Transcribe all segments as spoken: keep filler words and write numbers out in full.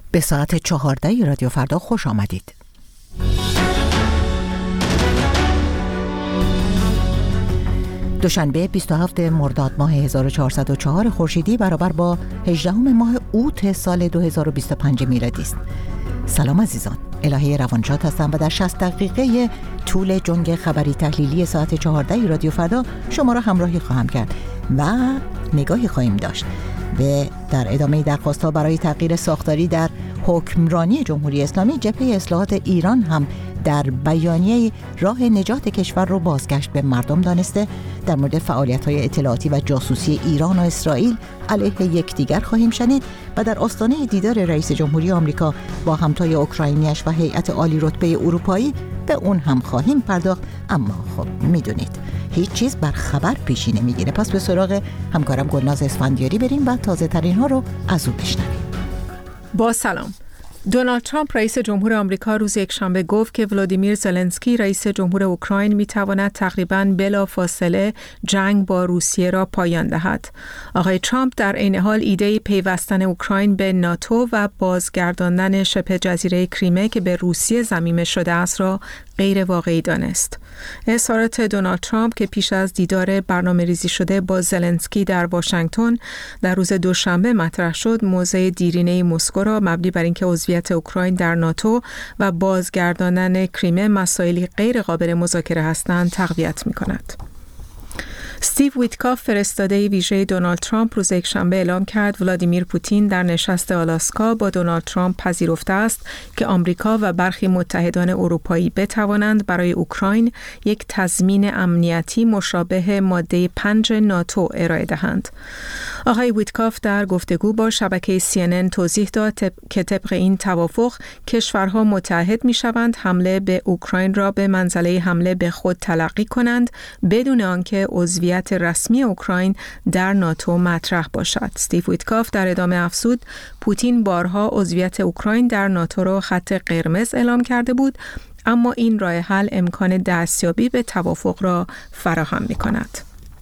به ساعت چهارده رادیو فردا خوش آمدید. دوشنبه بیست و هفتم مرداد ماه هزار و چهارصد و چهار خورشیدی برابر با هجدهم ماه اوت سال دو هزار و بیست و پنج میلادی است. سلام عزیزان، الهه روانشاد هستم و در شصت دقیقه طول جنگ خبری تحلیلی ساعت چهارده رادیو فردا شما را همراهی خواهم کرد و نگاهی خواهیم داشت و در ادامه درخواست‌ها برای تغییر ساختاری در حکمرانی جمهوری اسلامی، جبهه اصلاحات ایران هم در بیانیه راه نجات کشور رو بازگشت به مردم دانسته. در مورد فعالیت‌های اطلاعاتی و جاسوسی ایران و اسرائیل علیه یکدیگر خواهیم شنید و در آستانه دیدار رئیس جمهوری آمریکا با همتای اوکراینیش و هیئت عالی رتبه اروپایی به اون هم خواهیم پرداخت. اما خب میدونید هیچ چیز بر خبر پیشی نمیگیره، پس به سراغ همکارم گلناز اسفندیاری بریم و تازه ترین ها رو از او بشنویم. با سلام. دونالد ترامپ رئیس جمهور آمریکا روز یکشنبه گفت که ولادیمیر زلنسکی رئیس جمهور اوکراین میتواند تقریباً بلا فاصله جنگ با روسیه را پایان دهد. آقای ترامپ در عین حال ایده پیوستن اوکراین به ناتو و بازگرداندن شبه جزیره کریمه که به روسیه ضمیمه شده است را غیر واقعی دانست. اظهارات دونالد ترامپ که پیش از دیدار برنامه ریزی شده با زلنسکی در واشنگتن در روز دوشنبه مطرح شد، موضع دیرینه مسکو را مبنی بر اینکه عضویت اوکراین در ناتو و بازگرداندن کریمه مسائلی غیر قابل مذاکره هستند تقویت می‌کند. استیو ویتکاف فرستاده ویژه دونالد ترامپ روز یکشنبه اعلام کرد ولادیمیر پوتین در نشست آلاسکا با دونالد ترامپ پذیرفته است که آمریکا و برخی متحدان اروپایی بتوانند برای اوکراین یک تضمین امنیتی مشابه ماده پنج ناتو ارائه دهند. آقای ویتکاف در گفتگو با شبکه سی ان ان توضیح داد که طبق این توافق کشورها متحد می‌شوند حمله به اوکراین را به منزله حمله به خود تلقی کنند بدون آنکه عضویت رسمی اوکراین در ناتو مطرح باشد. استیو ویتکاف در ادامه افزود پوتین بارها عضویت اوکراین در ناتو را خط قرمز اعلام کرده بود، اما این راه حل امکان دستیابی به توافق را فراهم می‌کند.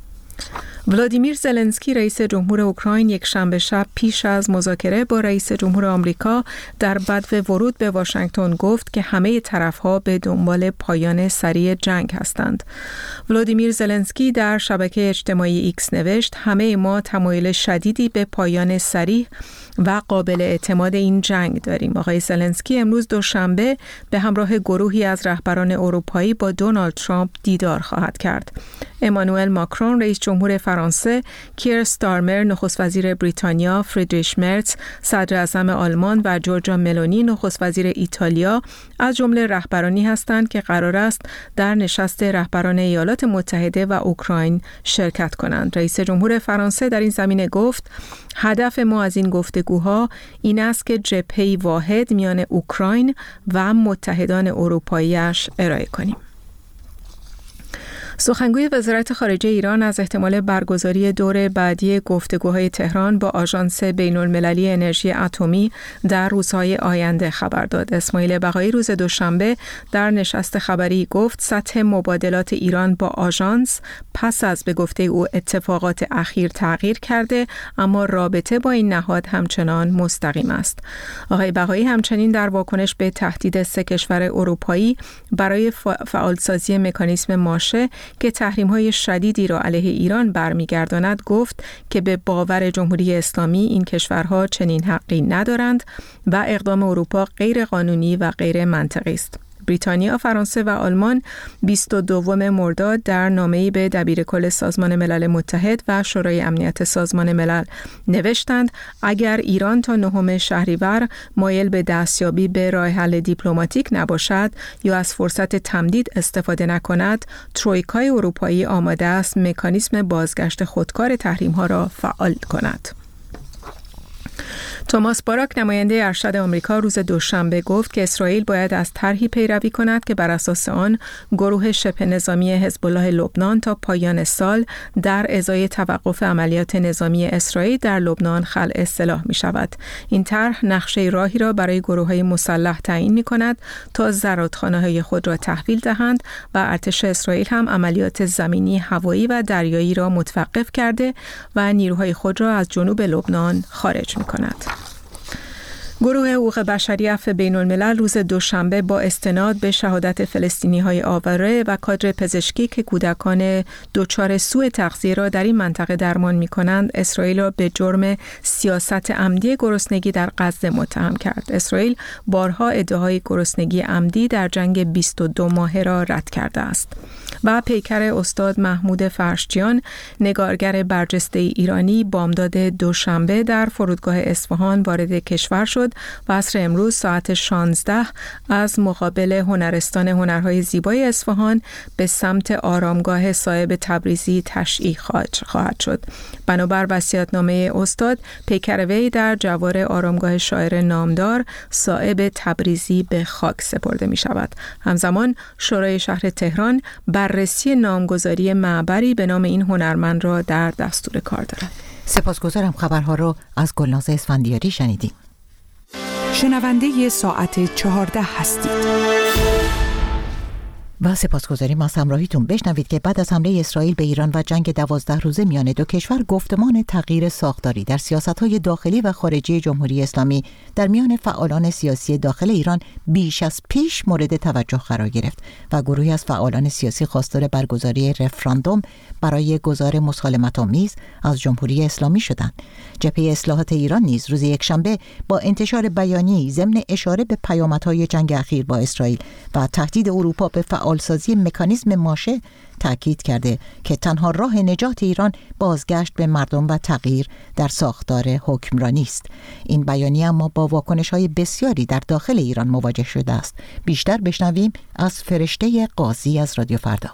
ولادیمیر زلنسکی رئیس جمهور اوکراین یک شنبه شب پیش از مذاکره با رئیس جمهور آمریکا در بدو ورود به واشنگتن گفت که همه طرف‌ها به دنبال پایان سریع جنگ هستند. ولادیمیر زلنسکی در شبکه اجتماعی ایکس نوشت همه ما تمایل شدیدی به پایان سریع و قابل اعتماد این جنگ داریم. آقای زلنسکی امروز دوشنبه به همراه گروهی از رهبران اروپایی با دونالد ترامپ دیدار خواهد کرد. امانوئل ماکرون رئیس جمهور فرانسه، کیر استارمر نخست وزیر بریتانیا، فریدریش مرتز صدر اعظم آلمان و جورجا ملونی نخست وزیر ایتالیا از جمله رهبرانی هستند که قرار است در نشست رهبران ایالات متحده و اوکراین شرکت کنند. رئیس جمهور فرانسه در این زمینه گفت هدف ما از این گفتگوها این است که جبهه‌ای واحد میان اوکراین و متحدان اروپایی‌اش ارائه کنیم. سخنگوی وزارت خارجه ایران از احتمال برگزاری دور بعدی گفتگوهای تهران با آژانس بین‌المللی انرژی اتمی در روزهای آینده خبر داد. اسماعیل بقایی روز دوشنبه در نشست خبری گفت سطح مبادلات ایران با آژانس پس از به گفته او اتفاقات اخیر تغییر کرده، اما رابطه با این نهاد همچنان مستقیم است. آقای بقایی همچنین در واکنش به تهدید سه کشور اروپایی برای فعالسازی مکانیزم ماشه که تحریم‌های شدیدی را علیه ایران برمیگرداند گفت که به باور جمهوری اسلامی این کشورها چنین حقی ندارند و اقدام اروپا غیر قانونی و غیر منطقی است. بریتانیا، فرانسه و آلمان بیست و دوم مرداد در نامه‌ای به دبیرکل سازمان ملل متحد و شورای امنیت سازمان ملل نوشتند اگر ایران تا نهم شهریور مایل به دستیابی به راه حل دیپلماتیک نباشد یا از فرصت تمدید استفاده نکند، ترویکای اروپایی آماده است مکانیزم بازگشت خودکار تحریم‌ها را فعال کند. توماس باراک نماینده ارشد آمریکا روز دوشنبه گفت که اسرائیل باید از طرحی پیروی کند که بر اساس آن گروه شبه نظامی حزب الله لبنان تا پایان سال در ازای توقف عملیات نظامی اسرائیل در لبنان خلع سلاح می شود. این طرح نقشه راهی را برای گروه‌های مسلح تعیین می کند تا زرادخانه‌های خود را تحویل دهند و ارتش اسرائیل هم عملیات زمینی، هوایی و دریایی را متوقف کرده و نیروهای خود را از جنوب لبنان خارج می کند. گروه حقوق بشری عفو بین الملل روز دوشنبه با استناد به شهادت فلسطینی‌های آواره و کادر پزشکی که کودکان دچار سوء تغذیه را در این منطقه درمان می‌کنند، اسرائیل را به جرم سیاست عمدی گرسنگی در غزه متهم کرد. اسرائیل بارها ادعای گرسنگی عمدی در جنگ بیست و دو ماهه را رد کرده است. و پیکر استاد محمود فرشچیان، نگارگر برجسته ایرانی، بامداد دوشنبه در فرودگاه اصفهان وارد کشور شد و عصر امروز ساعت شانزده از مقابل هنرستان هنرهای زیبای اصفهان به سمت آرامگاه صاحب تبریزی تشییع خواهد شد. بنابر وصیت‌نامه استاد، پیکر وی در جوار آرامگاه شاعر نامدار صاحب تبریزی به خاک سپرده می شود. همزمان شورای شهر تهران بررسی نامگذاری معبری به نام این هنرمند را در دستور کار دارد. سپاسگزارم. خبرها رو از گلناز اسفندیاری شنیدیم. شنونده ساعت چهارده هستید. و سپاسگزاریم از همراهیتون. بشنوید که بعد از حمله اسرائیل به ایران و جنگ دوازده روزه میان دو کشور، گفتمان تغییر ساختاری در سیاست‌های داخلی و خارجی جمهوری اسلامی در میان فعالان سیاسی داخل ایران بیش از پیش مورد توجه قرار گرفت و گروهی از فعالان سیاسی خواستار برگزاری رفراندوم برای گذار مسالمت‌آمیز از جمهوری اسلامی شدند. جبهه اصلاحات ایران نیز روز یکشنبه با انتشار بیانیه‌ای ضمن اشاره به پیامدهای جنگ اخیر با اسرائیل و تهدید اروپا به فعالسازی مکانیزم ماشه تاکید کرده که تنها راه نجات ایران بازگشت به مردم و تغییر در ساختار حکمرانی است. این بیانیه اما با واکنش‌های بسیاری در داخل ایران مواجه شده است. بیشتر بشنویم از فرشته قاضی از رادیو فردا.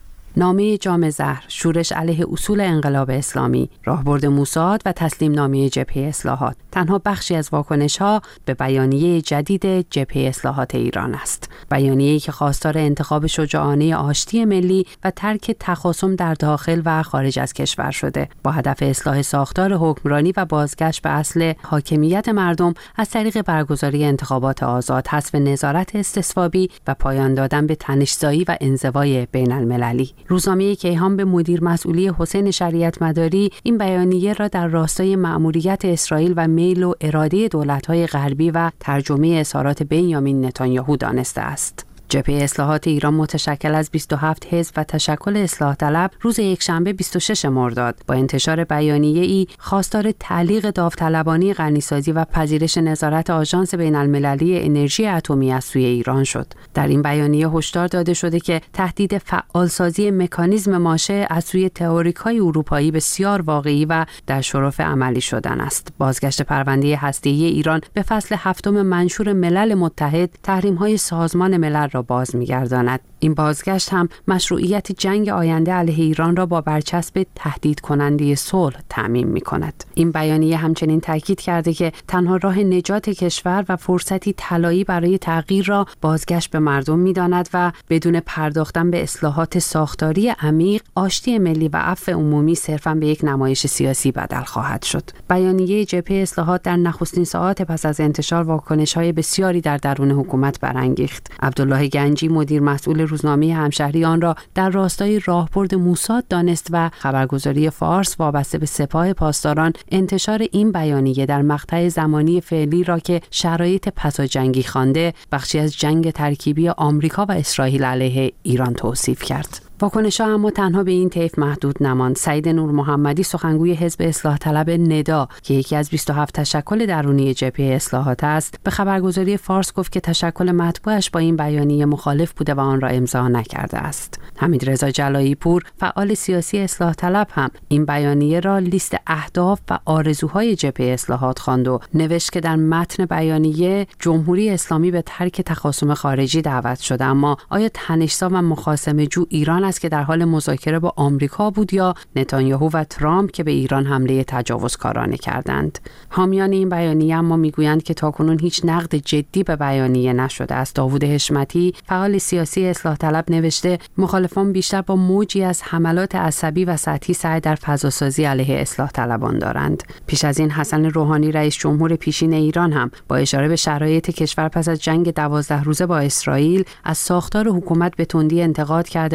نامه جام زهر، شورش علیه اصول انقلاب اسلامی، راهبرد موساد و تسلیم نامه جبهه اصلاحات تنها بخشی از واکنش‌ها به بیانیه جدید جبهه اصلاحات ایران است. بیانیه‌ای که خواستار انتخاب شجاعانه آشتی ملی و ترک تخاصم در داخل و خارج از کشور شده، با هدف اصلاح ساختار حکمرانی و بازگشت به اصل حاکمیت مردم از طریق برگزاری انتخابات آزاد، حذف نظارت استصوابی و پایان دادن به تنش‌زایی و انزوای بین‌المللی. روزنامه کیهان به مدیر مسئولی حسین شریعت مداری این بیانیه را در راستای مأموریت اسرائیل و میل و اراده دولت‌های غربی و ترجمه اظهارات بنیامین نتانیاهو دانسته است. جبهه اصلاحات ایران متشکل از بیست و هفت حزب و تشکل اصلاح طلب روز یکشنبه بیست و شش مرداد با انتشار بیانیه‌ای خواستار تعلیق داوطلبانه غنیسازی و پذیرش نظارت آژانس بین‌المللی انرژی اتمی از سوی ایران شد. در این بیانیه هشدار داده شده که تهدید فعالسازی مکانیزم ماشه از سوی تئوریک‌های اروپایی بسیار واقعی و در شرف عملی شدن است. بازگشت پرونده هسته‌ای ایران به فصل هفتم منشور ملل متحد، تحریم‌های سازمان ملل را باز می‌گرداند. این بازگشت هم مشروعیت جنگ آینده علیه ایران را با برچسب تهدید کننده صلح تعمیم می‌کند. این بیانیه همچنین تاکید کرده که تنها راه نجات کشور و فرصتی طلایی برای تغییر را بازگشت به مردم می‌داند و بدون پرداختن به اصلاحات ساختاری عمیق، آشتی ملی و عفو عمومی صرفاً به یک نمایش سیاسی بدل خواهد شد. بیانیه جبهه اصلاحات در نخستین ساعات پس از انتشار واکنش‌های بسیاری در درون حکومت برانگیخت. عبدالله گنجی، مدیر مسئول روزنامه همشهری، آن را در راستای راهبرد موساد دانست و خبرگزاری فارس وابسته به سپاه پاسداران انتشار این بیانیه در مقطع زمانی فعلی را که شرایط پساجنگی خوانده، بخشی از جنگ ترکیبی آمریکا و اسرائیل علیه ایران توصیف کرد. واکنش‌ها اما تنها به این طیف محدود نماند. سعید نور محمدی، سخنگوی حزب اصلاح طلب ندا که یکی از بیست و هفت تشکل درونی جبهه اصلاحات است، به خبرگزاری فارس گفت که تشکل مطبوعش با این بیانیه مخالف بوده و آن را امضا نکرده است. حمیدرضا جلایی پور، فعال سیاسی اصلاح طلب، هم این بیانیه را لیست اهداف و آرزوهای جبهه اصلاحات خواند و نوشت که در متن بیانیه جمهوری اسلامی به ترک تخاصم خارجی دعوت شده، اما آیا تنش‌زا و مخاصمه‌جو ایران است که در حال مذاکره با آمریکا بود یا نتانیاهو و ترامپ که به ایران حمله تجاوزکارانه کردند؟ حامیان این بیانیه اما میگویند که تاکنون هیچ نقد جدی به بیانیه نشده است. داوود حشمتی، فعال سیاسی اصلاح طلب، نوشته مخالفان بیشتر با موجی از حملات عصبی و سطحی سعی در فضاسازی علیه اصلاح طلبان دارند. پیش از این حسن روحانی، رئیس جمهور پیشین ایران، هم با اشاره به شرایط کشور پس از جنگ دوازده روزه با اسرائیل از ساختار حکومت به تندی انتقاد کرده و خواهان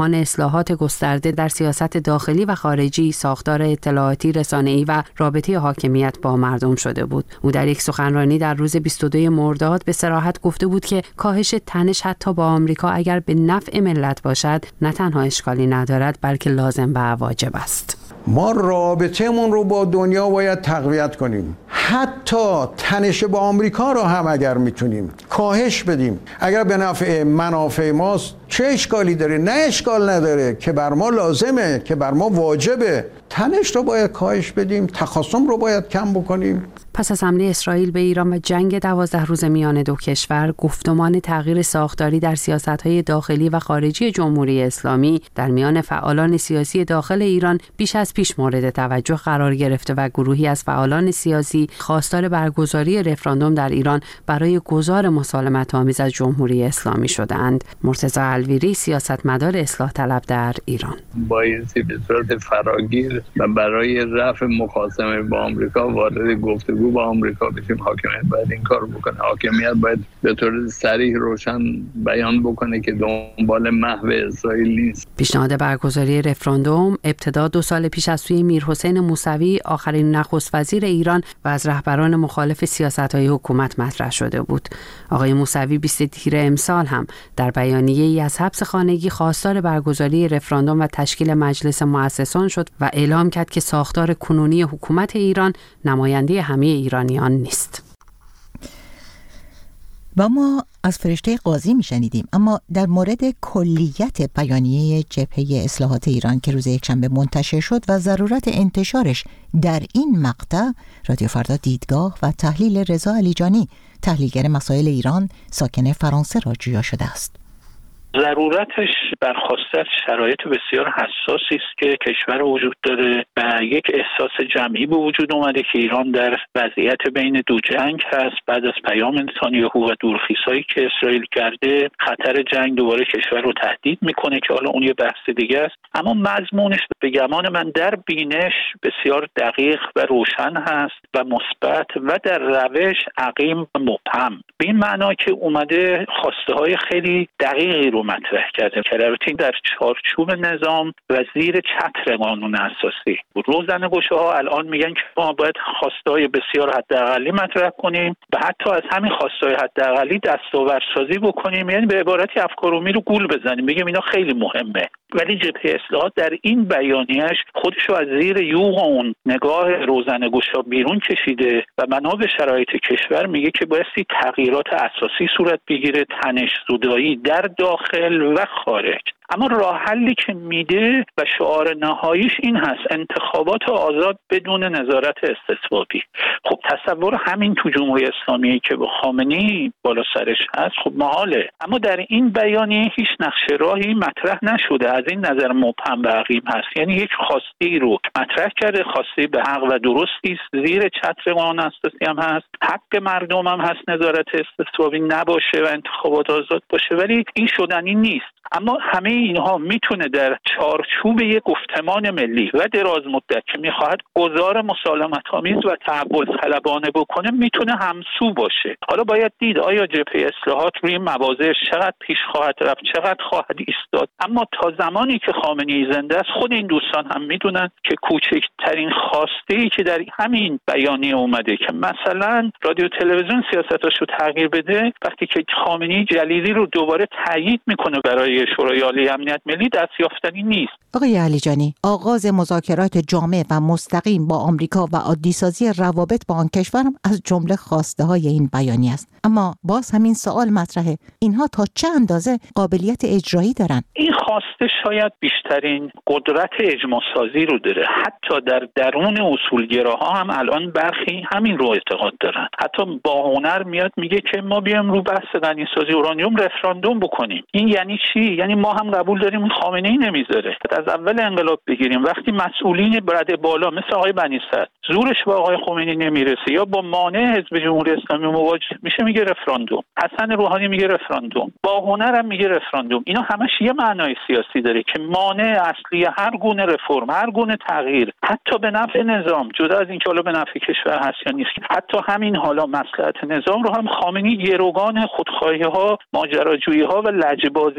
جهان اصلاحات گسترده در سیاست داخلی و خارجی، ساختار اطلاعاتی، رسانه‌ای و رابطه حاکمیت با مردم شده بود. او در یک سخنرانی در روز بیست و دوم مرداد به صراحت گفته بود که کاهش تنش حتی با آمریکا اگر به نفع ملت باشد، نه تنها اشکالی ندارد بلکه لازم و واجب است. ما رابطه‌مون رو با دنیا باید تقویت کنیم. حتی تنش با آمریکا رو هم اگر میتونیم کاهش بدیم، اگر به نفع منافع ماست، چه اشکالی داره؟ نه اشکال نداره، که بر ما لازمه، که بر ما واجبه. تنش رو باید کاهش بدیم، تخاصم رو باید کم بکنیم. پس از حمله اسرائیل به ایران و جنگ دوازده روز میان دو کشور، گفتمان تغییر ساختاری در سیاست‌های داخلی و خارجی جمهوری اسلامی در میان فعالان سیاسی داخل ایران بیش از پیش مورد توجه قرار گرفته و گروهی از فعالان سیاسی خواستار برگزاری رفراندوم در ایران برای گذار مسالمت‌آمیز از جمهوری اسلامی شدند. مرتضی الویری، سیاستمدار اصلاح طلب در ایران: بایستی به صورت فراگیر و برای رفع مخاصمه با آمریکا وارد گفتگو با آمریکا بشیم. حاکمیت باید این کار بکنه. حاکمیت باید به طور صریح روشن بیان بکنه که دنبال محو اسرائیل نیست. پیشنهاد برگزاری رفراندوم ابتدا دو سال پیش از سوی میرحسین موسوی، آخرین نخست وزیر ایران و از رهبران مخالف سیاست‌های حکومت مطرح شده بود. آقای موسوی بیست تیر امسال هم در بیانیه‌ای از حبس خانگی خواستار برگزاری رفراندوم و تشکیل مجلس مؤسسان شد و اعلام کرد که ساختار کنونی حکومت ایران نماینده همه ایرانیان نیست. و ما از فرشته قاضی میشنیدیم، اما در مورد کلیت بیانیه جبهه اصلاحات ایران که روز یکشنبه منتشر شد و ضرورت انتشارش در این مقطع، رادیو فردا دیدگاه و تحلیل رضا علیجانی، تحلیلگر مسائل ایران ساکن فرانسه، را جویا شده است. ضرورتش برخواسته از شرایط بسیار حساسی است که کشور وجود داره و یک احساس جمعی به وجود اومده که ایران در وضعیت بین دو جنگ هست. بعد از پیام نتانیاهو و دورخیزایی که اسرائیل کرده، خطر جنگ دوباره کشور رو تهدید میکنه که حالا اون یه بحث دیگه است. اما مضمونش به گمان من در بینش بسیار دقیق و روشن هست و مثبت و در روش عقیم و مبهم، به این معنا که اومده خواسته های خیلی دقیقی رو مطرح کرده که البته در چارچوب نظام و زیر چتر قانون اساسی. روزنه‌گشاها الان میگن که ما باید خواسته‌های بسیار حداقلی مطرح کنیم و حتی از همین خواسته‌های حداقلی دستاوردسازی بکنیم، یعنی به عبارتی افکارومی رو گول بزنیم، بگیم اینا خیلی مهمه. ولی جبهه اصلاحات در این بیانیه‌اش خودش رو از زیر یوغ اون نگاه روزنه‌گشا بیرون کشیده و بنا به شرایط کشور میگه که بایستی تغییرات اساسی صورت بگیره، تنش‌زدایی در داخل و خارج. اما راه حلی که میده و شعار نهاییش این هست: انتخابات آزاد بدون نظارت استثبابی. خب تصور همین تو جمهوری اسلامی که با خامنه‌ای بالا سرش هست خب محاله. اما در این بیانیه هیچ نقشه راهی مطرح نشده، از این نظر مبهم و عقیم هست. یعنی یک خواسته رو مطرح کرده، خواسته به حق و درستی است، زیر چتر قانون اساسی هم هست، حق مردم هم هست نظارت استثبابی نباشه و انتخابات آزاد باشه، ولی این شدنی نیست. اما همه اینها میتونه در چارچوب یک گفتمان ملی و دراز مدت که میخواهد گذار مسالمت‌آمیز و تحول طلبانه بکنه میتونه همسو باشه. حالا باید دید آیا جبهه اصلاحات روی مواضعش چقدر پیش خواهد رفت، چقدر خواهد ایستاد. اما تا زمانی که خامنه‌ای زنده است، خود این دوستان هم میدونن که کوچکترین خواسته‌ای که در همین بیانیه اومده که مثلا رادیو تلویزیون سیاستاشو تغییر بده، وقتی که خامنه‌ای جلیلی رو دوباره تایید میکنه برای شورای عالی امنیت ملی، دستیافتنی نیست. آقای علیجانی، آغاز مذاکرات جامع و مستقیم با آمریکا و عادی‌سازی روابط با آن کشور هم از جمله خواسته های این بیانیه است. اما باز همین سوال مطرحه: اینها تا چه اندازه قابلیت اجرایی دارن؟ این خواسته شاید بیشترین قدرت اجماع سازی رو داره. حتی در درون اصولگراها هم الان برخی همین رو اعتقاد دارن. حتی با هنر میاد میگه که ما بیام رو بحث غنیسازی اورانیوم رفراندوم بکنیم. این یعنی چی؟ یعنی ما هم قبول داریم خامنه‌ای نمیذاره. از اول انقلاب بگیریم، وقتی مسئولین برده بالا مثل آقای بنی صدر زورش با آقای خمینی نمیرسه یا با مانع حزب جمهوری اسلامی مواجه میشه میگه رفراندوم. حسن روحانی میگه رفراندوم. با هنر هم میگه رفراندوم. اینا همش یه معنای سیاسی داره که مانع اصلی هر گونه رفرم، هر گونه تغییر، حتی به نفع نظام، جدا از اینکه حالا به نفع کشور هست یا نیست، حتی همین حالا مصلحت نظام رو هم خامنه‌ای گروگان خودخواهی ها، ماجراجویی ها و لجبازی های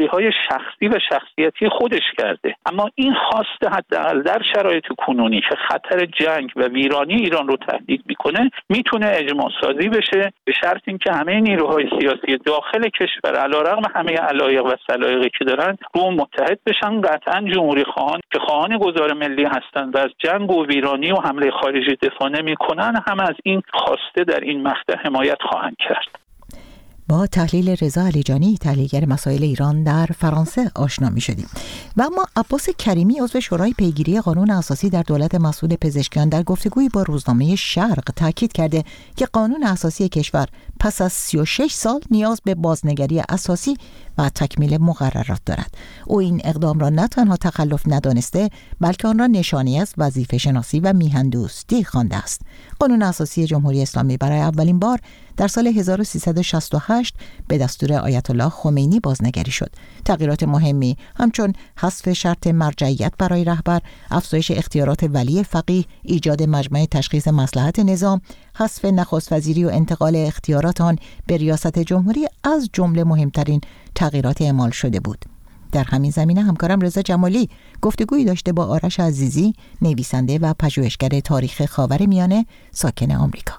شخصی و شخصیتی خودش کرده. اما این خواست حداقل در شرایط کنونی که خطر جنگ و ویرانی ایران رو تهدید میکنه میتونه اجماع سازی بشه، به شرط اینکه همه نیروهای سیاسی داخل کشور علیرغم همه علایق و سلایقی که دارن رو متحد بشن. قطعا جمهوری خواهان که خواهان گذار ملی هستند و از جنگ و ویرانی و حمله خارجی دفاع نمیکنن هم از این خواسته در این مقطع حمایت خواهند کرد. با تحلیل رضا علیجانی، تحلیلگر مسائل ایران در فرانسه آشنا می شدیم. و اما عباس کریمی عضو شورای پیگیری قانون اساسی در دولت مسئول پزشکیان در گفتگویی با روزنامه شرق تاکید کرده که قانون اساسی کشور پس از سی و شش سال نیاز به بازنگری اساسی و تکمیل مقررات دارد. او این اقدام را نه تنها تخلف ندانسته بلکه آن را نشانی از وظیفه شناسی و میهندوستی خوانده است. قانون اساسی جمهوری اسلامی برای اولین بار در سال هزار و سیصد و شصت و هشت به دستور آیت الله خمینی بازنگری شد. تغییرات مهمی همچون حذف شرط مرجعیت برای رهبر، افزایش اختیارات ولی فقیه، ایجاد مجمع تشخیص مصلحت نظام، حذف نخست وزیری و انتقال اختیارات آن به ریاست جمهوری از جمله مهمترین تغییرات اعمال شده بود. در همین زمینه همکارم رضا جمالی گفتگویی داشته با آرش عزیزی، نویسنده و پژوهشگر تاریخ خاورمیانه ساکن آمریکا.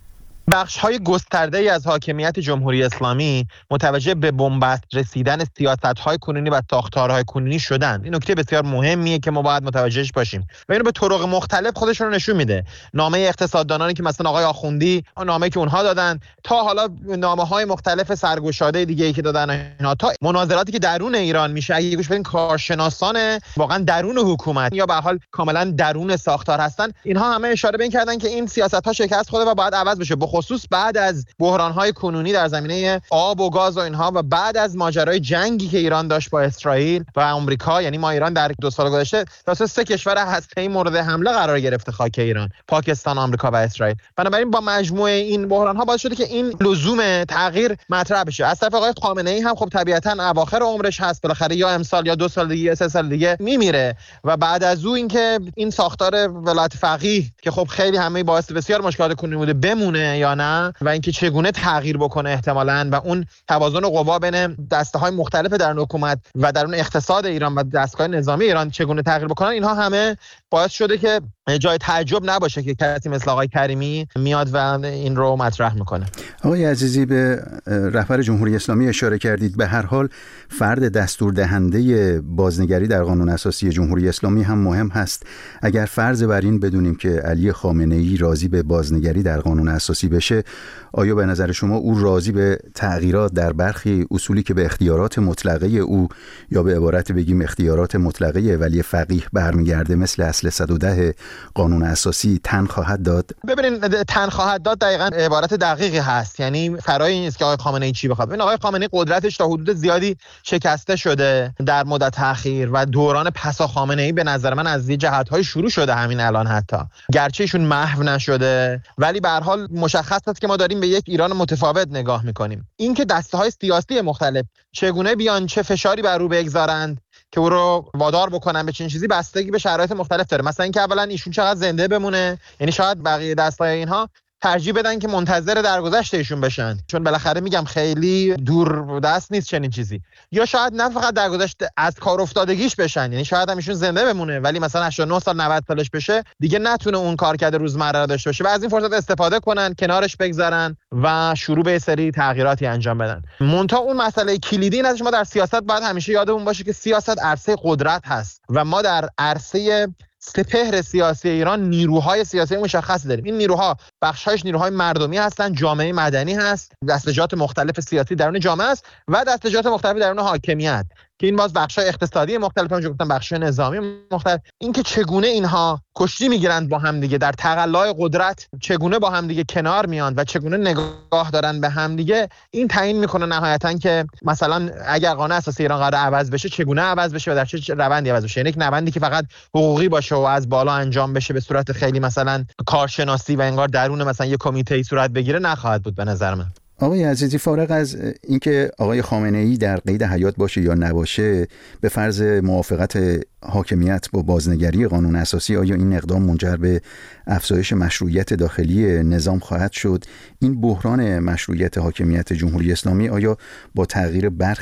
بخش‌های گسترده‌ای از حاکمیت جمهوری اسلامی متوجه به بنبست رسیدن سیاست‌های کنونی و ساختارهای کنونی شدند. این نکته بسیار مهمیه که ما باید متوجهش باشیم و اینو به طرق مختلف خودشون رو نشون میده. نامه اقتصاددانانی که مثلا آقای آخوندی، نامه‌ای که اونها دادن، تا حالا نامه‌های مختلف سرگشاده دیگه‌ای که دادن، اینا تا مناظراتی که درون ایران میشه. اگه گوش بدین کارشناسان واقعا درون حکومت یا به هر حال کاملا درون ساختار هستن، اینها همه اشاره به این کردن که این سیاست‌ها شکست خورده و باید عوض بشه، خصوص بعد از بحران‌های کنونی در زمینه آب و گاز و اینها و بعد از ماجرای جنگی که ایران داشت با اسرائیل و آمریکا. یعنی ما ایران در دو سال گذشته واسه سه کشور هسته‌ای مورد حمله قرار گرفته، خاک ایران، پاکستان، آمریکا و اسرائیل. بنابراین با مجموعه این بحران‌ها باعث شده که این لزوم تغییر مطرح بشه. از طرف آقای خامنه‌ای هم خب طبیعتاً اواخر عمرش هست، بالاخره یا امسال یا دو سال دیگه، سه سال دیگه میمیره و بعد از او اینکه این ساختار ولایت فقیه که خب خیلی همه باعث بسیار مشکلات کنونی بوده بمونه یا نه و اینکه چگونه تغییر بکنه احتمالاً و اون توازن قوا بین دسته‌های مختلف در حکومت و درون اقتصاد ایران و دستگاه نظامی ایران چگونه تغییر بکنن، اینها همه باعث شده که جای تعجب نباشه که کسی مثل آقای کریمی میاد و این رو مطرح میکنه. آقای عزیزی، به رهبر جمهوری اسلامی اشاره کردید. به هر حال فرد دستور دهنده بازنگری در قانون اساسی جمهوری اسلامی هم مهم هست. اگر فرض بر این بدونیم که علی خامنه‌ای راضی به بازنگری در قانون اساسی بشه، آیا به نظر شما او راضی به تغییرات در برخی اصولی که به اختیارات مطلقه او یا به عبارت بگیم اختیارات مطلقه ولی فقیه برمیگرده مثل اصل صد و ده قانون اساسی تن خواهد داد؟ ببینید، تن خواهد داد دقیقاً عبارت دقیقی هست. یعنی فرای این است که آقای خامنه‌ای چی بخواد. ببین آقای خامنه‌ای قدرتش تا حدود زیادی شکسته شده در مدت اخیر و دوران پسا خامنه‌ای به نظر من از یه جهت‌های شروع شده همین الان، حتی گرچه ایشون محو نشده ولی به هر حال مشخص است که ما داریم به یک ایران متفاوت نگاه می‌کنیم. اینکه دسته‌های سیاسی مختلف چگونه بیان چه فشاری بر او بگذارند که او رو وادار بکنن به چنین چیزی بستگی به شرایط مختلف داره. مثلا اینکه اولا ایشون چقدر زنده بمونه، یعنی شاید بقیه دستای اینها ترجیح بدن که منتظر درگذشت ایشون بشن، چون بالاخره میگم خیلی دور دست نیست چنین چیزی. یا شاید نه فقط درگذشت از کار افتادگیش بشن، یعنی شاید هم ایشون زنده بمونه ولی مثلا هشتاد و نه سال نود سالش بشه دیگه نتونه اون کارکرد روزمره را داشته باشه و از این فرصت استفاده کنن، کنارش بگذارن و شروع به سری تغییراتی انجام بدن. منتها اون مسئله کلیدی این است ما در سیاست باید همیشه یادمون باشه که سیاست عرصه قدرت هست و ما در عرصه سپهر سیاسی ایران نیروهای سیاسی مشخص داریم. این نیروها بخشایش نیروهای مردمی هستن، جامعه مدنی هست، دستجات مختلف سیاسی درون جامعه است و دستجات مختلف درون حاکمیت که این باز بخشای اقتصادی مختلف هم گفتم، بخشای نظامی مختلف. اینکه چگونه اینها کشتی میگیرند با هم دیگه در تقلای قدرت، چگونه با هم دیگه کنار میان و چگونه نگاه دارن به هم دیگه، این تعیین میکنه نهایتاً که مثلا اگر قانون اساسی ایران قرار عوض بشه چگونه عوض بشه و در چه روندی عوض بشه. یعنی یک روندی که فقط حقوقی باشه و از بالا انجام بشه به صورت خیلی مثلا کارشناسی و انگار درون مثلا یک کمیته صورت بگیره نخواهد بود به نظر من. آقای عزیزی، فارغ از اینکه آقای خامنه‌ای در قید حیات باشه یا نباشه، به فرض موافقت حاکمیت با بازنگری قانون اساسی، آیا این اقدام منجر به افزایش مشروعیت داخلی نظام خواهد شد؟ این بحران مشروعیت حاکمیت جمهوری اسلامی آیا با تغییر برخی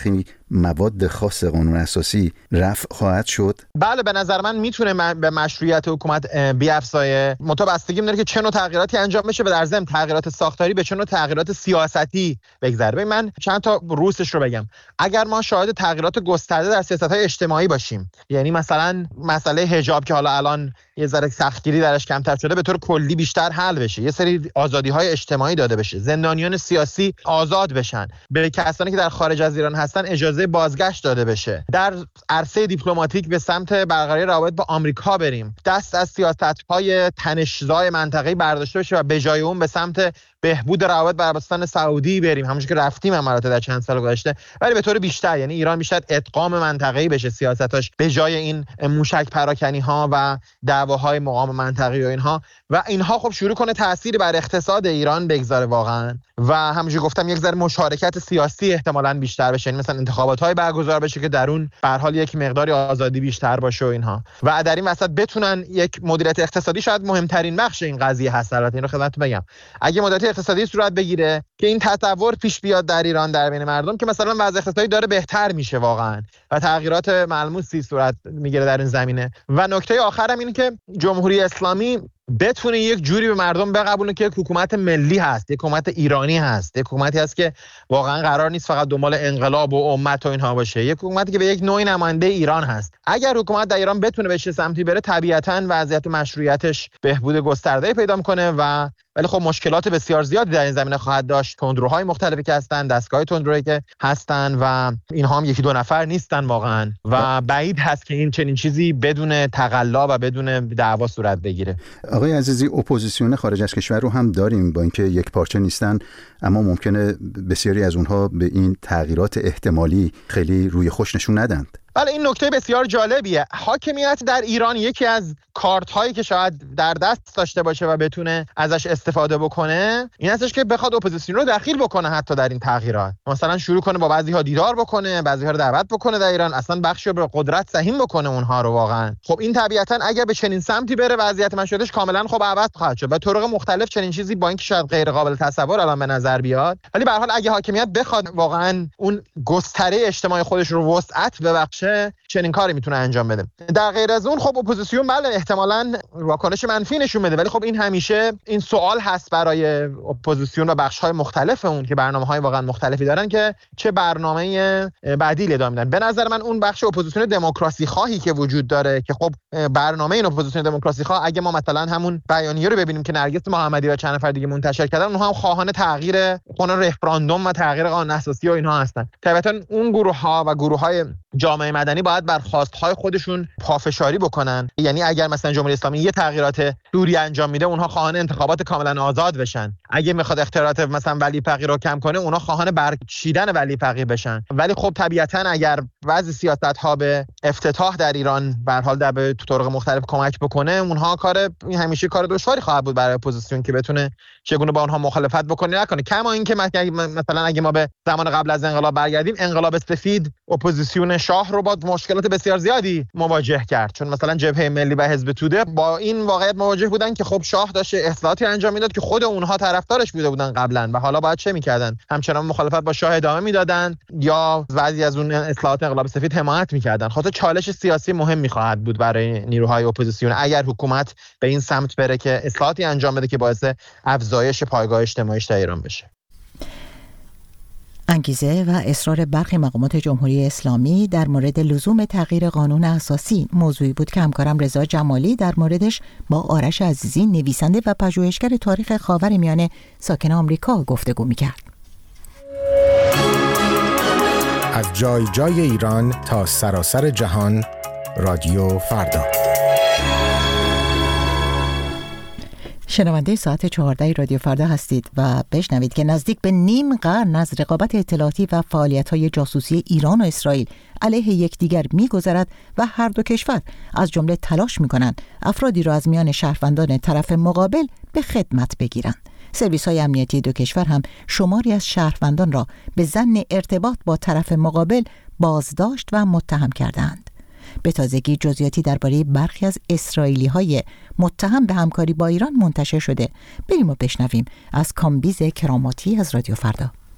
مواد خاص قانون اساسی رفع خواهد شد؟ بله، به نظر من میتونه به مشروعیت حکومت بیافزایه. متوسطگی می‌داره که چه نوع تغییراتی انجام بشه و در ضمن تغییرات ساختاری به چه نوع تغییرات سیاستی بگذره. من چند تا روسش رو بگم. اگر ما شاهد تغییرات گسترده در سیاست‌های اجتماعی باشیم، یعنی مثلا مسئله حجاب که حالا الان یه ذره سختگیری درش کمتر شده به طور کلی بیشتر حل بشه، یه سری آزادی‌های اجتماعی داده بشه، زندانیان سیاسی آزاد بشن، به کسانی که در خارج از ایران هستن اجازه بازگشت داده بشه، در عرصه دیپلماتیک به سمت برقراری روابط با آمریکا بریم، دست از سیاست‌های تنش‌زای منطقه‌ای برداشته بشه و به جای اون به سمت بهبود روابط با عربستان سعودی بریم، همونش که رفتیم امارات در چند سال گذشته، ولی به طور بیشتر، یعنی ایران بیشتر ادغام منطقه‌ای بشه سیاستاش به جای این موشک پراکنی‌ها و دعواهای مقام منطقه‌ای و اینها و اینها خب شروع کنه تأثیر بر اقتصاد ایران بگذاره واقعا و همونجوری گفتم یک ذره مشارکت سیاسی احتمالاً بیشتر بشه، یعنی مثلا انتخابات‌های برگزار بشه که در اون به هر حال یک مقداری آزادی بیشتر باشه و اینها و در این وسط بتونن یک مدیریت اقتصادی، شاید مهمترین بخش این قضیه هست. البته اینو خدمتتون بگم، اگه مدیریت اقتصادی صورت بگیره که این تصور پیش بیاد در ایران در بین مردم که مثلا وضع اقتصادی داره بهتر میشه واقعا و تغییرات ملموسی صورت میگیره در این زمینه. و نکته آخرم اینه که جمهوری اسلامی بتونه یک جوری به مردم بقبونه که یک حکومت ملی هست، یک حکومت ایرانی هست، یک حکومتی هست که واقعا قرار نیست فقط دنبال انقلاب و امت و اینها باشه، یک حکومتی که به یک نوعی نماینده ایران هست. اگر حکومت در ایران بتونه به چه سمتی بره، طبیعتاً وضعیت مشروعیتش بهبود گسترده پیدا می‌کنه و ولی خب مشکلات بسیار زیادی در این زمینه خواهد داشت. تندروهای مختلفی که هستن، دستگاه تندرویی که هستن و اینها هم یکی دو نفر نیستن واقعا و بعید هست که این چنین چیزی بدون تقلا و بدون دعوا صورت بگیره. آقای عزیزی، اپوزیسیون خارج از کشور رو هم داریم، با اینکه یک پارچه نیستن اما ممکنه بسیاری از اونها به این تغییرات احتمالی خیلی روی خوش نشون ندند. بله، این نکته بسیار جالبیه. حاکمیت در ایران یکی از کارت هایی که شاید در دست داشته باشه و بتونه ازش استفاده بکنه این هستش که بخواد اپوزیسیون رو دخیل بکنه حتی در این تغییرات. مثلا شروع کنه با بعضی ها دیدار بکنه، بعضی ها رو دعوت بکنه در ایران، اصلا بخشی رو به قدرت سهیم بکنه اونها رو واقعا. خب این طبیعتا اگر به چنین سمتی بره وضعیت مشروعیتش کاملا خب عوض خواهد شد و طرق مختلف چنین چیزی با اینکه شاید غیر قابل تصور الان به نظر بیاد، ولی به هر حال اگه حاکمیت بخواد واقعا اون گستره اجتماعی خودش رو وسعت ببخشه، چنین کاری میتونه انجام بده. در غیر از اون خب اپوزیسیون بله احتمالاً واکنش منفی نشون بده، ولی خب این همیشه این سوال هست برای اپوزیسیون و بخش‌های مختلف اون که برنامه‌های واقعا مختلفی دارن که چه برنامه بدیلی ادامه میدن. به نظر من اون بخش اپوزیسیون دموکراسی خواهی که وجود داره که خب برنامه این اپوزیسیون دموکراسی خواه، اگه ما مثلا همون بیانیه رو ببینیم که نرگس محمدی و چند نفر دیگه منتشر کردن، اونها هم خواهان تغییر قانون رفراندوم و تغییر قانون اساسی و اینها هستن. طبعاً اون گروه‌ها و گروه‌های جامعه مدنی باید بر خواست‌های خودشون پافشاری بکنن. یعنی اگر مثلا جمهوری اسلامی یه تغییرات دوری انجام میده، اونها خواهان انتخابات کاملا آزاد بشن. اگه میخواد اختیارات مثلا ولی فقیه رو کم کنه، اونها خواهان برچیدن ولی فقیه بشن. ولی خب طبیعتاً اگر بعضی سیاست‌ها به افتتاح در ایران به هر حال در به طرق مختلف کمک بکنه، اونها کار این همیشه کار دشواری خواهد بود برای اپوزیسیون که بتونه چگونه با اونها مخالفت بکنه نکنه. کما اینکه مثلا اگه ما به زمان قبل از انقلاب برگردیم، انقلاب سفید اپوزیسیون شاه رو با مشکلات بسیار زیادی مواجه کرد، چون مثلا جبهه ملی و حزب توده با این واقعیت مواجه بودن که خب شاه داشت اصلاحاتی انجام میداد که خود اونها طرفدارش بوده بودن قبلا و حالا باید چه میکردن؟ همچنان مخالفت با شاه ادامه میدادن یا بعضی از اون اصلاحات انقلاب سفید حمایت میکردن. خاطر چالش سیاسی مهم میخواهد بود برای نیروهای اپوزیسیون اگر حکومت به این سمت بره که اصلاحاتی انجام بده که باعث افزایش پایگاه اجتماعیش در ایران بشه. انگیزه و اصرار برخی مقامات جمهوری اسلامی در مورد لزوم تغییر قانون اساسی موضوعی بود که همکارم رضا جمالی در موردش با آرش عزیزی، نویسنده و پژوهشگر تاریخ خاورمیانه ساکن آمریکا گفتگو می‌کرد. از جای جای ایران تا سراسر جهان، رادیو فردا. شنونده ساعت چهارده رادیو فردا هستید و بشنوید که نزدیک به نیم قرن از رقابت اطلاعاتی و فعالیت‌های جاسوسی ایران و اسرائیل علیه یکدیگر می‌گذرد و هر دو کشور از جمله تلاش می‌کنند افرادی را از میان شهروندان طرف مقابل به خدمت بگیرند. سرویس‌های امنیتی دو کشور هم شماری از شهروندان را به ظن ارتباط با طرف مقابل بازداشت و متهم کردند. به تازگی جزئیاتی درباره برخی از اسرائیلی‌های متهم به همکاری با ایران منتشر شده. بریم و بشنویم از کامبیز کراماتی از رادیو فردا.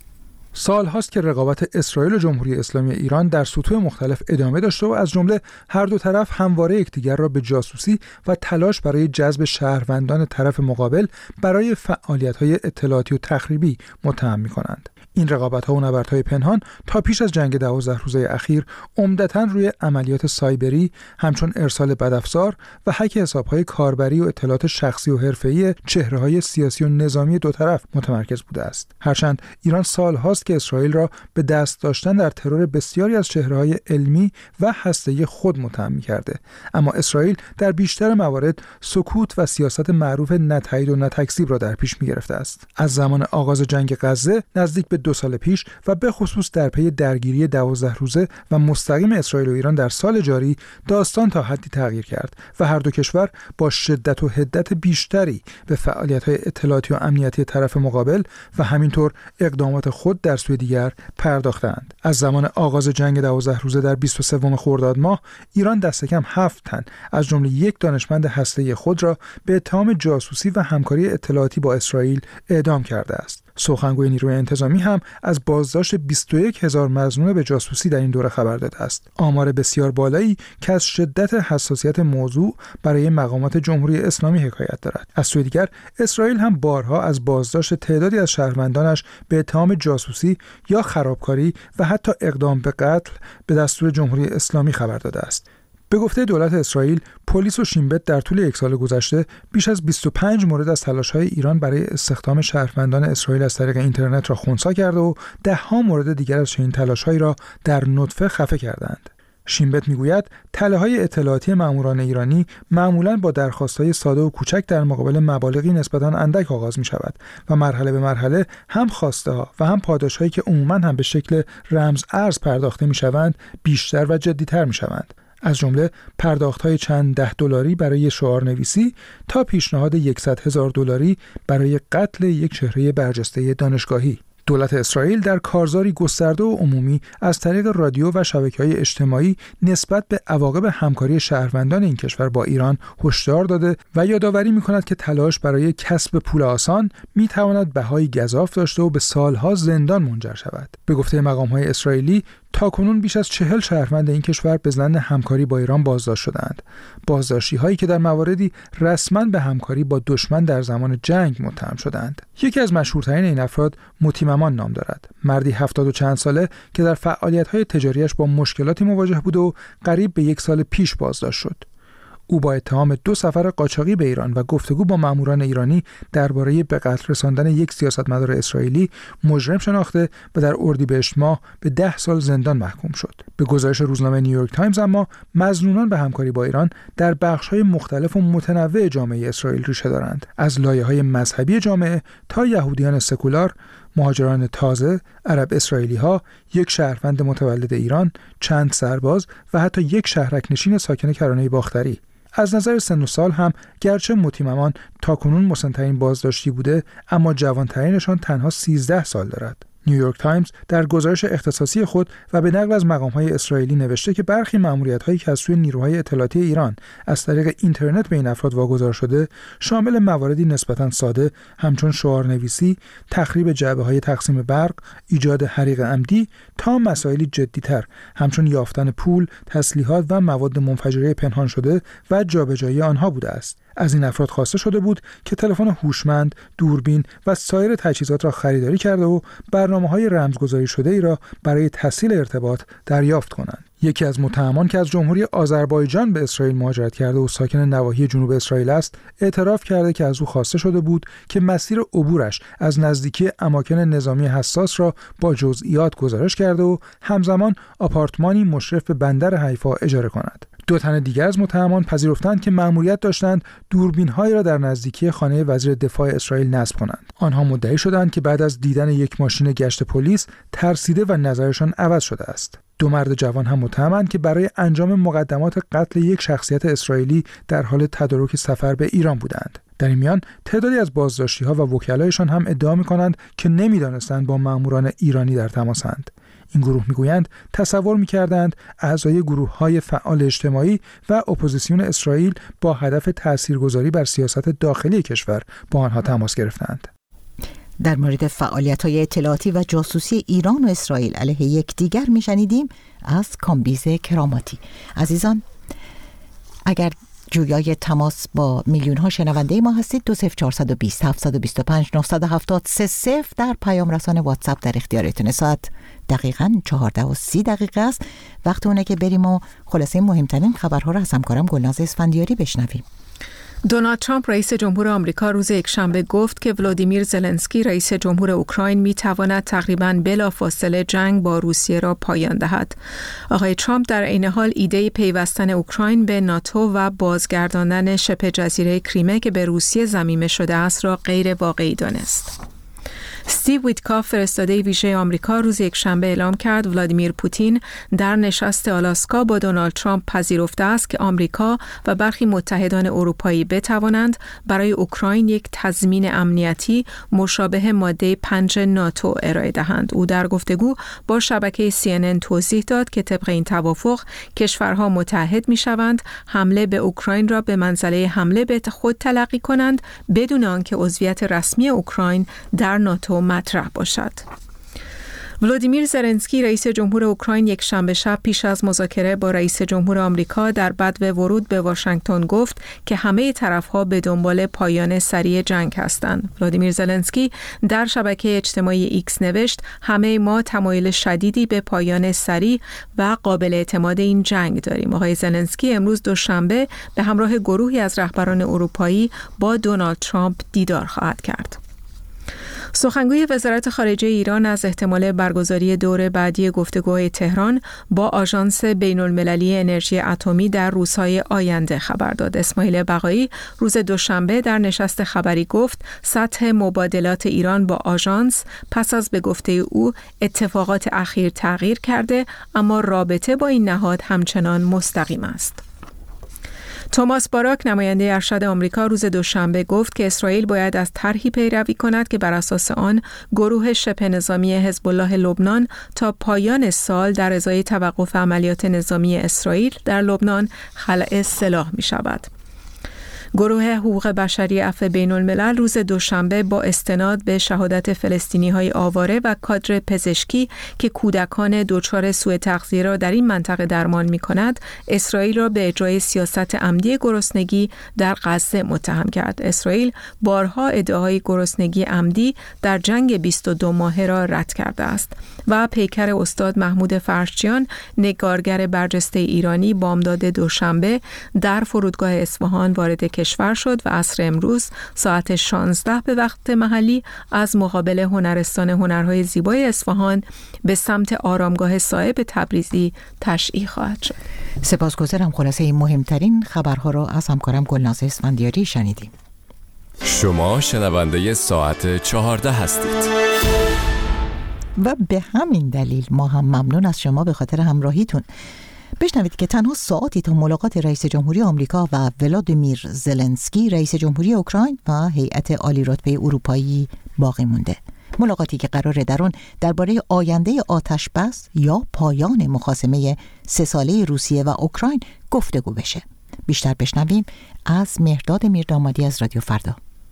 سال هاست که رقابت اسرائیل و جمهوری اسلامی ایران در سطوح مختلف ادامه داشته و از جمله هر دو طرف همواره یکدیگر را به جاسوسی و تلاش برای جذب شهروندان طرف مقابل برای فعالیت‌های اطلاعاتی و تخریبی متهم می‌کنند. این رقابت‌ها و نبردهای پنهان تا پیش از جنگ دوازده روزه اخیر عمدتاً روی عملیات سایبری، همچون ارسال بدافزار و هک حساب‌های کاربری و اطلاعات شخصی و حرفه‌ای چهره‌های سیاسی و نظامی دو طرف متمرکز بوده است. هرچند ایران سال‌هاست که اسرائیل را به دست داشتن در ترور بسیاری از چهره‌های علمی و هسته‌ای خود متهم می‌کرده، اما اسرائیل در بیشتر موارد سکوت و سیاست معروف نتایید و نتکذیب را در پیش می‌گرفته است. از زمان آغاز جنگ غزه نزدیک به دو سال پیش و به خصوص در پی درگیری دوازده روزه و مستقیم اسرائیل و ایران در سال جاری داستان تا حدی تغییر کرد و هر دو کشور با شدت و حدت بیشتری به فعالیت‌های اطلاعاتی و امنیتی طرف مقابل و همینطور اقدامات خود در سوی دیگر پرداختند. از زمان آغاز جنگ دوازده روزه در بیست و سوم خرداد ماه ایران دست کم هفت تن از جمله یک دانشمند هسته‌ای خود را به اتهام جاسوسی و همکاری اطلاعاتی با اسرائیل اعدام کرده است. سخنگوی نیروی انتظامی هم از بازداشت بیست و یک هزار مظنون به جاسوسی در این دوره خبر داده است. آمار بسیار بالایی که از شدت حساسیت موضوع برای مقامات جمهوری اسلامی حکایت دارد. از سوی دیگر اسرائیل هم بارها از بازداشت تعدادی از شهروندانش به اتهام جاسوسی یا خرابکاری و حتی اقدام به قتل به دستور جمهوری اسلامی خبر داده است. به گفته دولت اسرائیل، پلیس و شین بت در طول یک سال گذشته بیش از بیست و پنج مورد از تلاش‌های ایران برای استخدام شهروندان اسرائیل از طریق اینترنت را خنثی کرده و ده‌ها مورد دیگر از چنین تلاش‌هایی را در نطفه خفه کردند. شین بت میگوید تله‌های اطلاعاتی ماموران ایرانی معمولاً با درخواست‌های ساده و کوچک در مقابل مبالغی نسبتاً اندک آغاز می‌شود و مرحله به مرحله هم خواسته‌ها و هم پاداش‌هایی که عموماً هم به شکل رمز ارز پرداخته می‌شوند بیشتر و جدی‌تر می‌شوند. از جمله پرداخت‌های چند ده دلاری برای شعارنویسی تا پیشنهاد صد هزار دلاری برای قتل یک چهره برجسته دانشگاهی. دولت اسرائیل در کارزاری گسترده و عمومی از طریق رادیو و شبکه‌های اجتماعی نسبت به عواقب همکاری شهروندان این کشور با ایران هشدار داده و یادآوری می‌کند که تلاش برای کسب پول آسان می‌تواند بهای گزاف داشته و به سالها زندان منجر شود. به گفته مقام‌های اسرائیلی تاکنون بیش از چهل شهروند این کشور به ظن همکاری با ایران بازداشت شدند. بازداشتی‌هایی که در مواردی رسما به همکاری با دشمن در زمان جنگ متهم شدند. یکی از مشهورترین این افراد موتیممان نام دارد. مردی هفتاد و چند ساله که در فعالیت‌های تجاریش با مشکلاتی مواجه بود و قریب به یک سال پیش بازداشت شد. او با اتهام دو سفر قاچاقی به ایران و گفتگو با ماموران ایرانی درباره به قتل رساندن یک سیاستمدار اسرائیلی مجرم شناخته و در اردیبهشت ماه به ده سال زندان محکوم شد. به گزارش روزنامه نیویورک تایمز اما مظنونان به همکاری با ایران در بخش‌های مختلف و متنوع جامعه اسرائیل ریشه دارند، از لایه‌های مذهبی جامعه تا یهودیان سکولار، مهاجران تازه، عرب اسرائیلی‌ها، یک شهروند متولد ایران، چند سرباز و حتی یک شهرک‌نشین ساکن کرانه باختری. از نظر سن و سال هم گرچه موتیممان تاکنون مسن‌ترین بازداشتی بوده، اما جوانترینشان تنها سیزده سال دارد. نیویورک تایمز در گزارش اختصاصی خود و به نقل از مقام‌های اسرائیلی نوشته که برخی مأموریت‌هایی که از سوی نیروهای اطلاعاتی ایران از طریق اینترنت به این افراد واگذار شده، شامل مواردی نسبتاً ساده همچون شعارنویسی، تخریب جعبه‌های تقسیم برق، ایجاد حریق عمدی تا مسائلی جدی‌تر همچون یافتن پول، تسلیحات و مواد منفجره پنهان شده و جابجایی آنها بوده است. از این افراد خواسته شده بود که تلفن هوشمند، دوربین و سایر تجهیزات را خریداری کرده و برنامه‌های رمزگذاری شده ای را برای تسهیل ارتباط دریافت کنند. یکی از متهمان که از جمهوری آذربایجان به اسرائیل مهاجرت کرده و ساکن نواحی جنوب اسرائیل است، اعتراف کرده که از او خواسته شده بود که مسیر عبورش از نزدیکی اماکن نظامی حساس را با جزئیات گزارش کرده و همزمان آپارتمانی مشرف به بندر حیفا اجاره کند. دو تن دیگر از متهمان پذیرفتند که مأموریت داشتند دوربین‌هایی را در نزدیکی خانه وزیر دفاع اسرائیل نصب کنند. آنها مدعی شدند که بعد از دیدن یک ماشین گشت پلیس ترسیده و نظرشان عوض شده است. دو مرد جوان هم متهمند که برای انجام مقدمات قتل یک شخصیت اسرائیلی در حال تدارک سفر به ایران بودند. در این میان تعدادی از بازداشتی‌ها و وکلایشان هم ادعا می‌کنند که نمی‌دانستند با ماموران ایرانی در تماسند. این گروه میگویند تصور می‌کردند اعضای گروه‌های فعال اجتماعی و اپوزیسیون اسرائیل با هدف تاثیرگذاری بر سیاست داخلی کشور با آنها تماس گرفتند. در مورد فعالیت‌های اطلاعاتی و جاسوسی ایران و اسرائیل علیه یکدیگر می‌شنیدیم از کامبیز کراماتی. عزیزان، اگر جویای تماس با میلیون ها شنونده ما هستید، دو صفر چهار دو صفر هفت دو پنج نه هفت صفر سه صفر در پیام رسان واتساپ در اختیارتون. ساعت دقیقاً چهارده و سی دقیقه است. وقت اونه که بریم و خلاصه مهمترین خبرها رو از همکارم گلناز اسفندیاری بشنویم. دونالد ترامپ رئیس جمهور آمریکا روز یکشنبه گفت که ولادیمیر زلنسکی رئیس جمهور اوکراین می تواند تقریباً بلافاصله جنگ با روسیه را پایان دهد. آقای ترامپ در عین حال ایده پیوستن اوکراین به ناتو و بازگرداندن شبه جزیره کریمه که به روسیه ضمیمه شده است را غیر واقعی دانست. استیو ویتکاف فرستاده ویژه آمریکا روز یکشنبه اعلام کرد ولادیمیر پوتین در نشست آلاسکا با دونالد ترامپ پذیرفته است که آمریکا و برخی متحدان اروپایی بتوانند برای اوکراین یک تضمین امنیتی مشابه ماده پنج ناتو ارائه دهند. او در گفتگو با شبکه سی ان ان توضیح داد که طبق این توافق کشورها متحد می‌شوند حمله به اوکراین را به منزله حمله به خود تلقی کنند بدون آنکه عضویت رسمی اوکراین در ناتو مطرح باشد. ولادیمیر زلنسکی رئیس جمهور اوکراین یک شنبه شب پیش از مذاکره با رئیس جمهور آمریکا در بدو ورود به واشنگتن گفت که همه طرف‌ها به دنبال پایان سریع جنگ هستند. ولادیمیر زلنسکی در شبکه اجتماعی ایکس نوشت همه ما تمایل شدیدی به پایان سریع و قابل اعتماد این جنگ داریم. آقای زلنسکی امروز دوشنبه به همراه گروهی از رهبران اروپایی با دونالد ترامپ دیدار خواهد کرد. سخنگوی وزارت خارجه ایران از احتمال برگزاری دور بعدی گفتگوهای تهران با آژانس بین‌المللی انرژی اتمی در روزهای آینده خبر داد. اسماعیل بقایی روز دوشنبه در نشست خبری گفت سطح مبادلات ایران با آژانس پس از به گفته او اتفاقات اخیر تغییر کرده، اما رابطه با این نهاد همچنان مستقیم است. توماس باراک نماینده ارشد آمریکا روز دوشنبه گفت که اسرائیل باید از طرحی پیروی کند که بر اساس آن گروه شبه نظامی حزب الله لبنان تا پایان سال در ازای توقف عملیات نظامی اسرائیل در لبنان خلع سلاح می شود. گروه حقوق بشری عفو بین الملل روز دوشنبه با استناد به شهادت فلسطینی‌های آواره و کادر پزشکی که کودکان دچار سوء تغذیه را در این منطقه درمان می‌کند، اسرائیل را به اجرای سیاست عمدی گرسنگی در غزه متهم کرد. اسرائیل بارها ادعاهای گرسنگی عمدی در جنگ بیست و دو ماهه را رد کرده است. و پیکر استاد محمود فرشچیان، نگارگر برجسته ایرانی، بامداد دوشنبه در فرودگاه اصفهان وارد کشور شد و عصر امروز ساعت شانزده به وقت محلی از مقابل هنرستان هنرهای زیبای اصفهان به سمت آرامگاه صاحب تبریزی تشییع خواهد شد. سپاسگزارم. خلاصه این مهمترین خبرها را از همکارم گلناز اسفندیاری شنیدیم. شما شنونده ساعت چهارده هستید. و به همین دلیل ما هم ممنون از شما به خاطر همراهیتون. بشنوید که تنها ساعتی تا ملاقات رئیس جمهوری آمریکا و ولادیمیر زلنسکی رئیس جمهوری اوکراین و هیئت عالی رتبه اروپایی باقی مونده. ملاقاتی که قراره در اون درباره آینده آتش بس یا پایان مخاصمه سه ساله روسیه و اوکراین گفتگو بشه. بیشتر بشنویم از مهرداد میردامادی از رادیو فردا.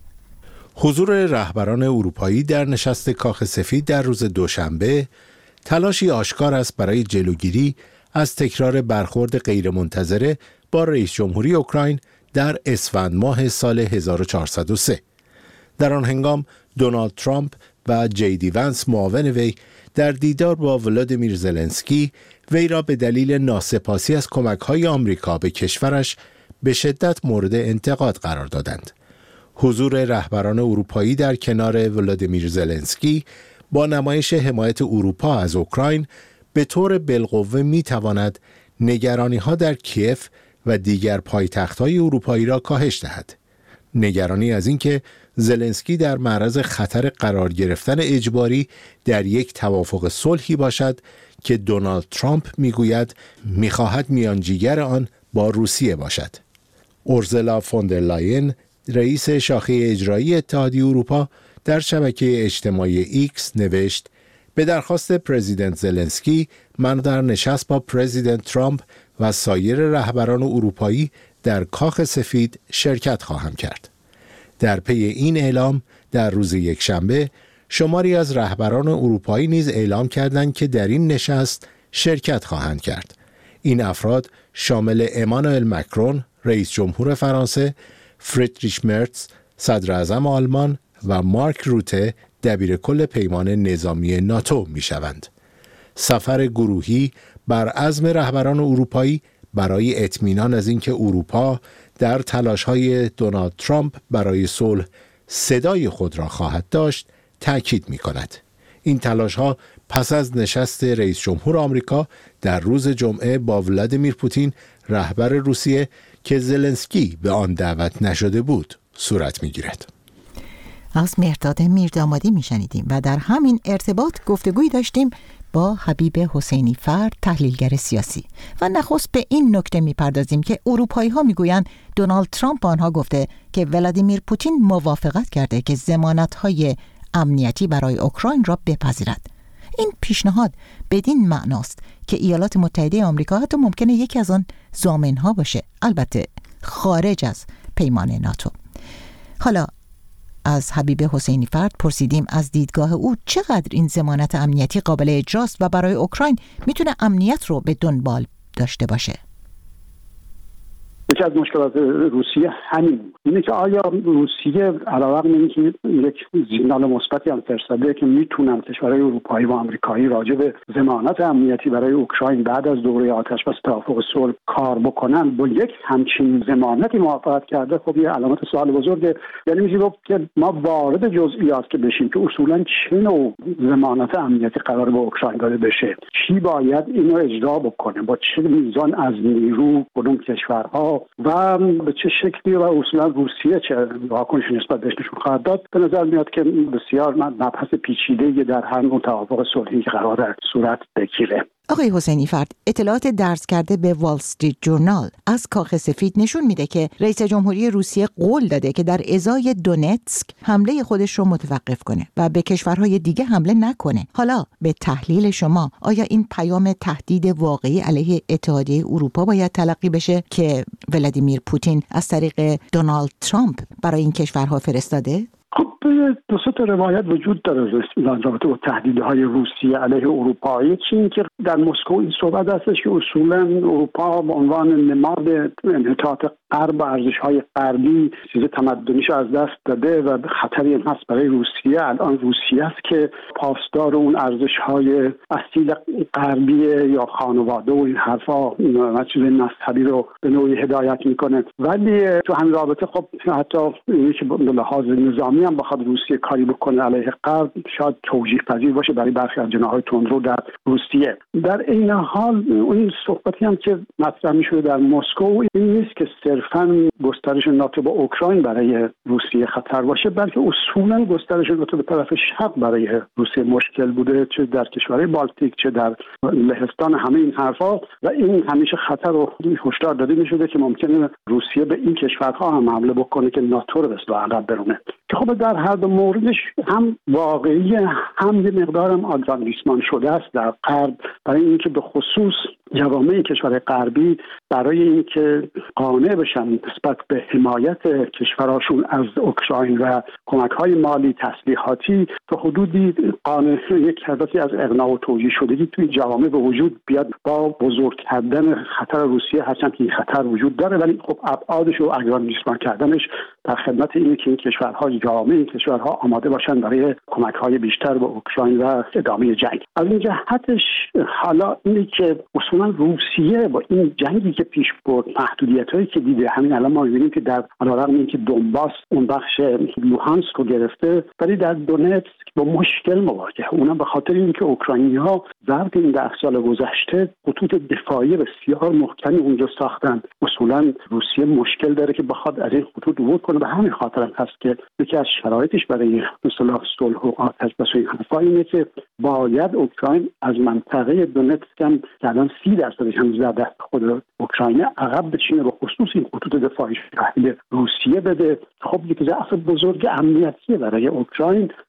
حضور رهبران اروپایی در نشست کاخ سفید در روز دوشنبه تلاشی آشکار است برای جلوگیری از تکرار برخورد غیرمنتظره با رئیس جمهوری اوکراین در اسفند ماه سال هزار و چهارصد و سه. در آن هنگام دونالد ترامپ و جی دی ونس معاون وی در دیدار با ولادیمیر زلنسکی وی را به دلیل ناسپاسی از کمک‌های آمریکا به کشورش به شدت مورد انتقاد قرار دادند. حضور رهبران اروپایی در کنار ولادیمیر زلنسکی با نمایش حمایت اروپا از اوکراین به طور بالقوه می‌تواند نگرانی‌ها در کیف و دیگر پایتخت‌های اروپایی را کاهش دهد. نگرانی از اینکه زلنسکی در معرض خطر قرار گرفتن اجباری در یک توافق صلحی باشد که دونالد ترامپ میگوید می‌خواهد میانجیگر آن با روسیه باشد. اورسولا فون در لاین، رئیس شاخه اجرایی اتحادیه اروپا، در شبکه اجتماعی ایکس نوشت: به درخواست پرزیدنت زلنسکی من در نشست با پرزیدنت ترامپ و سایر رهبران اروپایی در کاخ سفید شرکت خواهم کرد. در پی این اعلام در روز یکشنبه شماری از رهبران اروپایی نیز اعلام کردند که در این نشست شرکت خواهند کرد. این افراد شامل امانوئل مکرون، رئیس جمهور فرانسه، فریدریش مرتز، صدر اعظم آلمان و مارک روته، دبیرکل پیمان نظامی ناتو می شوند. سفر گروهی بر عزم رهبران اروپایی برای اطمینان از اینکه اروپا در تلاش‌های دونالد ترامپ برای صلح صدای خود را خواهد داشت تأکید می‌کند. این تلاش‌ها پس از نشست رئیس جمهور آمریکا در روز جمعه با ولادیمیر پوتین رهبر روسیه که زلنسکی به آن دعوت نشده بود صورت می‌گیرد. از مهرداد میردامادی میشنیدیم و در همین ارتباط گفتگوی داشتیم با حبیب حسینی فرد، تحلیلگر سیاسی، و نخست به این نکته میپردازیم که اروپایی ها میگویند دونالد ترامپ با آنها گفته که ولادیمیر پوتین موافقت کرده که ضمانت های امنیتی برای اوکراین را بپذیرد. این پیشنهاد بدین معناست که ایالات متحده آمریکا حتی ممکنه یکی از آن ضامن ها باشه، البته خارج از پیمان ناتو. حالا از حبیب حسینی فرد پرسیدیم از دیدگاه او چقدر این ضمانت امنیتی قابل اجراست و برای اوکراین میتونه امنیت رو به دنبال داشته باشه. یکی از مشکلات روسیه همین اینه که آیا روسیه علاوه بر اینکه یک سیگنال مثبتی هم فرستاده که میتونن کشورهای اروپایی و آمریکایی راجع به ضمانت امنیتی برای اوکراین بعد از دوره آتش بس توافق صلح کار بکنن، با یک همچین ضمانتی موافقت کرده، خب یه علامت سوال بزرگه. یعنی میشه گفت که ما وارد جزئیات که بشیم که اصولا چه نوع ضمانت امنیتی قرار به اوکراین داده بشه، چی باید اینو اجرا بکنه، با چه میزان از نیرو کدوم کشورها و به چه شکلی و اصولا روسیه چه واکنشی نسبت بهش نشون خواهد داد، به نظر میاد که بسیار مبحث پیچیده‌ای در هر نوع توافق صلحی که قرار صورت بگیره. آقای حسینی فرد، اطلاعات درز کرده به وال استریت جورنال از کاخ سفید نشون میده که رئیس جمهوری روسیه قول داده که در ازای دونتسک حمله خودش رو متوقف کنه و به کشورهای دیگه حمله نکنه. حالا به تحلیل شما آیا این پیام تهدید واقعی علیه اتحادیه اروپا باید تلقی بشه که ولادیمیر پوتین از طریق دونالد ترامپ برای این کشورها فرستاده؟ خب دو سه تا روایت وجود داره در رابطه با تهدیدهای روسیه علیه اروپا. یکی این که در مسکو این صحبت هستش که اصولا اروپا به عنوان نماد انحطاط غرب و ارزش‌های غربی چیز تمدنیش از دست داده و خطری هم هست برای روسیه. الان روسیه است که پاسدار اون ارزش‌های اصیل غربی یا خانواده و این حرفا و چیز مذهبی رو به نوعی هدایت میکنه. ولی تو همین رابطه خب حتی اینی که به لحاظ نظامی هم بخواد روسیه کاری بکنه علیه غرب شاید توجیه پذیر باشه برای برخی از جناح‌های تندرو در روسیه. در این حال این صحبتی هم که مطرح میشه در مسکو این نیست که صرفاً گسترش ناتو با اوکراین برای روسیه خطر باشه، بلکه اصولاً گسترش ناتو به طرف شرق برای روسیه مشکل بوده، چه در کشورهای بالتیک چه در لهستان، همه این حرفا. و این همیشه خطر رو هشدار داده میشده که ممکنه روسیه به این کشورها هم حمله بکنه که ناتو رو به اصطلاح عقب برونه. که خب در هر دو موردش هم واقعی هم یه مقدارم آگراندیسمان شده است در غرب برای اینکه به خصوص جوامع کشور غربی برای اینکه قانع بشن نسبت به حمایت کشوراشون از اوکراین و کمک‌های مالی تسلیحاتی تا حدودی قانع یک حالتی از اقناع و توجیه شدگی توی جوامع به وجود بیاد با بزرگ کردن خطر روسیه، هرچند که این خطر وجود داره ولی خب ابعادش و اگراندیسمان کردنش در خدمت اینه که این کشورها جامعه این کشورها آماده باشن برای کمک‌های بیشتر به اوکراین و ادامه جنگ. از این جهتش حالا اینه که اصولا روسیه با این جنگی که پیش برد، محدودیت‌هایی که دیده، همین الان ما می‌بینیم که در علاوه اینکه دونباس اون بخش لوهانسک رو گرفته ولی در دونتسک با مشکل مواجهه. اونم به خاطر اینکه اوکراینی‌ها ظرف این ده سال گذشته خطوط دفاعی بسیار محکمی اونجا ساختن. اصولا روسیه مشکل داره که بخواد از این خطوط عبور کنه. به همین خاطر هم هست که یکی از شرایطش برای اصطلاح صلح و آتش بس و این حرفا اینه که باید اوکراین از منطقه دونتسک هم که الان سی درصدش هم در دست خود اوکراین عقب بچینه، به خصوص این خطوط دفاعیش تحویل روسیه بده. خب یک ضعف بزرگ امنیتی برای اوکراین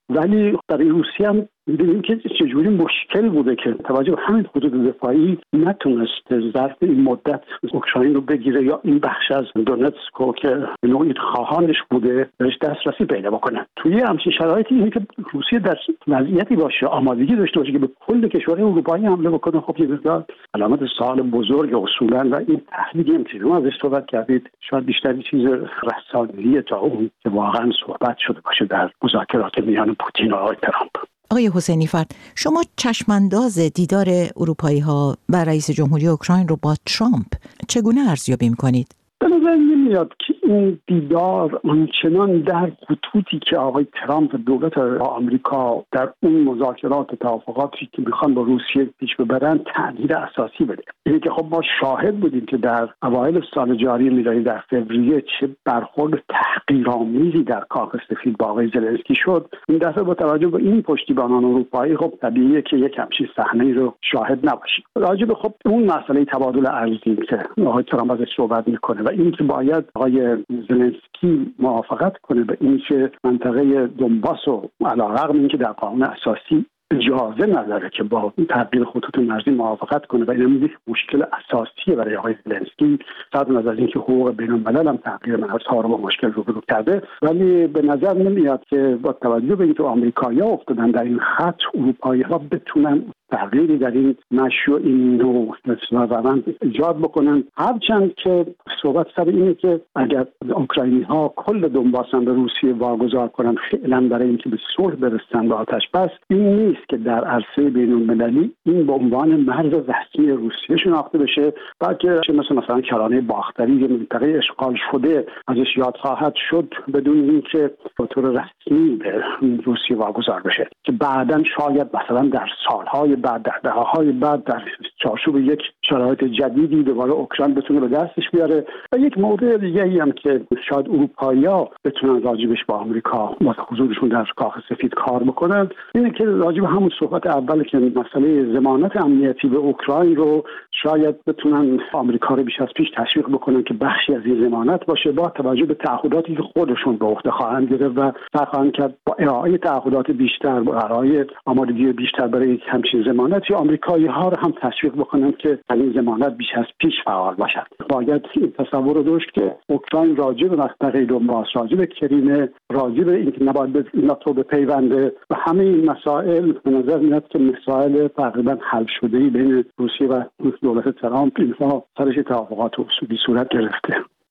ولی برای روسیه هم می‌بینیم که چجوری مشکل بوده که توجه به همین حدود دفاعی نتونسته ظرف این مدت اوکراین رو بگیره یا این بخش از دونتسک که به نوعی خواهانش بوده بهش دسترسی پیدا بکنه. توی همچین شرایطی اینه که روسیه در وضعیتی باشه، آمادگی داشته باشه که به کل کشورهای اروپایی حمله بکنه. خب یه مقدار علامت سوال بزرگ اصولا و این تحلیلی هم که شما ازش صحبت کردید شاید بیشتر چیز رسانه‌ای تا اون که واقعا صحبت شده باشه در مذاکرات میان پوتین و آقای ترامپ. آقای حسینی فرد، شما چشمانداز دیدار اروپایی ها و رئیس جمهوری اوکراین رو با ترامپ چگونه ارزیابی می‌کنید؟ به نظر نمیاد که این دیدار آنچنان در خطوطی که آقای ترامپ و دولت آمریکا در اون مذاکرات و توافقاتی که میخوان با روسیه پیش ببرن تغییر اساسی بده. اینه که خب ما شاهد بودیم که در اوایل سال جاری میلادی در فوریه چه برخورد تحقیرآمیزی در کاخ سفید با آقای زلنسکی شد. این دفعه با توجه به این پشتیبانان اروپایی خب طبیعیه که یک همچین صحنه‌ای رو شاهد نباشیم. راجع به خب اون مسئله تبادل ارزی که آقای ترامپ ازش صحبت میکنه و این که باید آقای زلنسکی موافقت کنه به این که منطقه دونباس رو علیرغم اینکه در قانون اساسی اجازه نداره که با تغییر خطوط مرزی موافقت کنه و این یک مشکل اساسیه برای آقای زلنسکی، صد نظر از اینکه حقوق بین‌الملل هم تغییر مرزها رو با مشکل روبرو کرده. ولی به نظر نمیاد که با توجه به اینکه آمریکایی‌ها افتادن در این خط، اروپایی‌ها بتونن تغییری در این مشروع این نوع روند ایجاد بکنن. هرچند که صحبت سر اینه که اگر اوکراینی‌ها کل دونباس به روسیه واگذار کنن فعلا برای اینکه به صلح برسن به آتش بس، این نیست که در عرصه بین‌المللی این به عنوان مرز رسمی روسیه شناخته بشه، بلکه مثل مثلا کرانه باختری یا منطقه اشغال شده ازش یاد خواهد شد بدون اینکه به طور رسمی به روسیه واگذار بشه، که بعداً شاید مثلا در سالهای بعد در دهه‌های بعد در چارچوب یک شرایط جدیدی دوباره اوکراین بتونه به دستش بیاره. و یک موضوع دیگه‌ای هم که شاید اروپایی‌ها بتونن راجبش با آمریکا با حضورشون در کاخ سفید کار بکنن اینه که راجب همون صحبت اول که مسئله ضمانت امنیتی به اوکراین رو شاید بتونن آمریکا رو بیش از پیش تشویق بکنن که بخشی از این ضمانت باشه، با توجه به تعهداتی که خودشون به عهده خواهند گرفت و سعی خواهند کرد با ارائه تعهدات بیشتر، با ارائه آمادگی بیشتر برای همچین ضمانتی آمریکایی‌ها رو هم تشویق بکنن که این ضمانت بیش از پیش فعال باشد. باید این تصور رو داشت که اوکراین راجع به منطقه دونباس، راجع به کرینه، راجع به اینکه نباید به ناتو بپیونده و همه این مسائل به نظر میاد که مسائل تقریبا حل شده‌ای بین روسیه و دولت ترامپ اینها سرش توافقات اصولی صورت گرفته.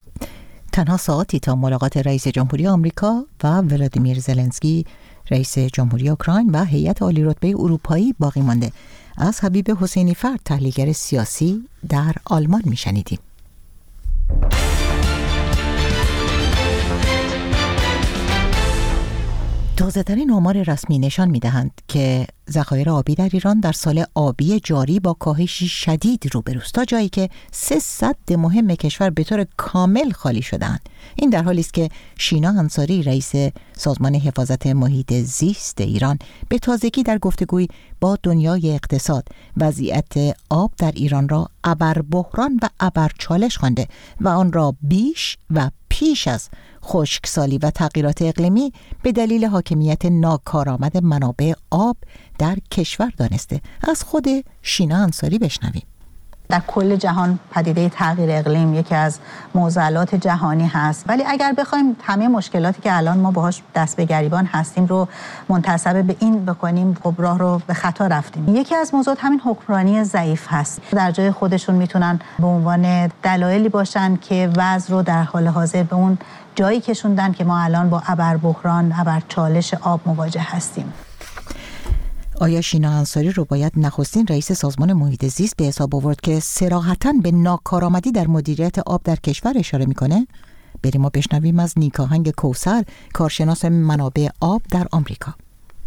تنها ساعتی تا ملاقات رئیس جمهوری آمریکا و ولادیمیر زلنسکی رئیس جمهوری اوکراین و هیئت عالی رتبه اروپایی باقی مانده. از حبیب حسینی فرد، تحلیلگر سیاسی در آلمان میشنیدیم. تازه‌ترین آمار رسمی نشان می‌دهند که ذخایر آبی در ایران در سال آبی جاری با کاهشی شدید روبروست، تا جایی که سه سد مهم کشور به طور کامل خالی شدند. این در حالی است که شینا انصاری رئیس سازمان حفاظت محیط زیست ایران به تازگی در گفتگوی با دنیای اقتصاد وضعیت آب در ایران را ابربحران و ابرچالش خوانده و آن را بیش و پیش از خشکسالی و تغییرات اقلیمی به دلیل حاکمیت ناکارآمد منابع آب در کشور دانسته. از خود شینا انصاری بشنویم. در کل جهان پدیده تغییر اقلیم یکی از معضلات جهانی هست، ولی اگر بخوایم همه مشکلاتی که الان ما باهاش دست به گریبان هستیم رو منتسب به این بکنیم، خب راه رو به خطا رفتیم. یکی از موضوعات همین حکمرانی ضعیف هست. در جای خودشون میتونن به عنوان دلایلی باشن که وضع رو در حال حاضر به اون جایی کشوندن که ما الان با ابربحران، ابرچالش آب مواجه هستیم. آیا شینا انصاری رو باید نخستین رئیس سازمان محیط زیست به حساب آورد که صراحتاً به ناکارآمدی در مدیریت آب در کشور اشاره میکنه؟ بریم و بشنویم از نیکاهنگ کوثر، کارشناس منابع آب در آمریکا.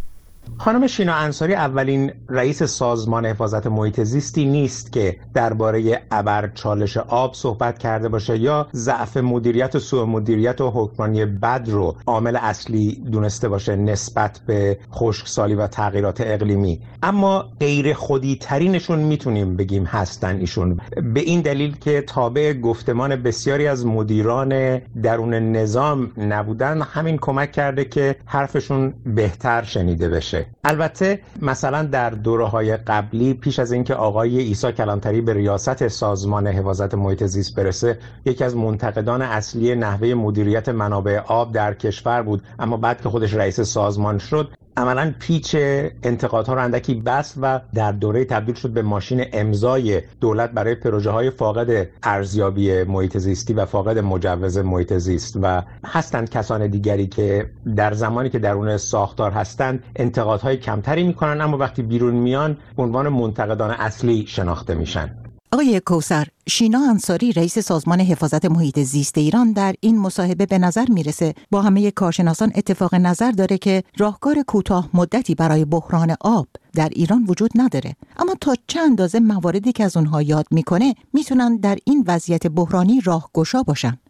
خانم شینا انصاری اولین رئیس سازمان حفاظت محیط زیستی نیست که درباره ابرچالش آب صحبت کرده باشه یا ضعف مدیریت و سوء مدیریت و حکمرانی بد رو عامل اصلی دونسته باشه نسبت به خشکسالی و تغییرات اقلیمی. اما غیر خودی ترینشون میتونیم بگیم هستن ایشون، به این دلیل که تابع گفتمان بسیاری از مدیران درون نظام نبودن، همین کمک کرده که حرفشون بهتر شنیده بشه. البته مثلا در دوره‌های قبلی پیش از اینکه آقای عیسی کلانتری به ریاست سازمان حفاظت محیط زیست برسه، یکی از منتقدان اصلی نحوه مدیریت منابع آب در کشور بود، اما بعد که خودش رئیس سازمان شد عملاً پیچ انتقادها رو اندکی بست و در دوره تبدیل شد به ماشین امضای دولت برای پروژه‌های فاقد ارزیابی محیط زیستی و فاقد مجوز محیط زیست. و هستند کسان دیگری که در زمانی که درون ساختار هستند انتقادهای کمتری میکنن، اما وقتی بیرون میان به عنوان منتقدان اصلی شناخته میشن. آقای کوثر، شینا انصاری رئیس سازمان حفاظت محیط زیست ایران در این مصاحبه به نظر میرسه با همه کارشناسان اتفاق نظر داره که راهکار کوتاه مدتی برای بحران آب در ایران وجود نداره، اما تا چند اندازه مواردی که از اونها یاد میکنه میتونن در این وضعیت بحرانی راهگشا باشن.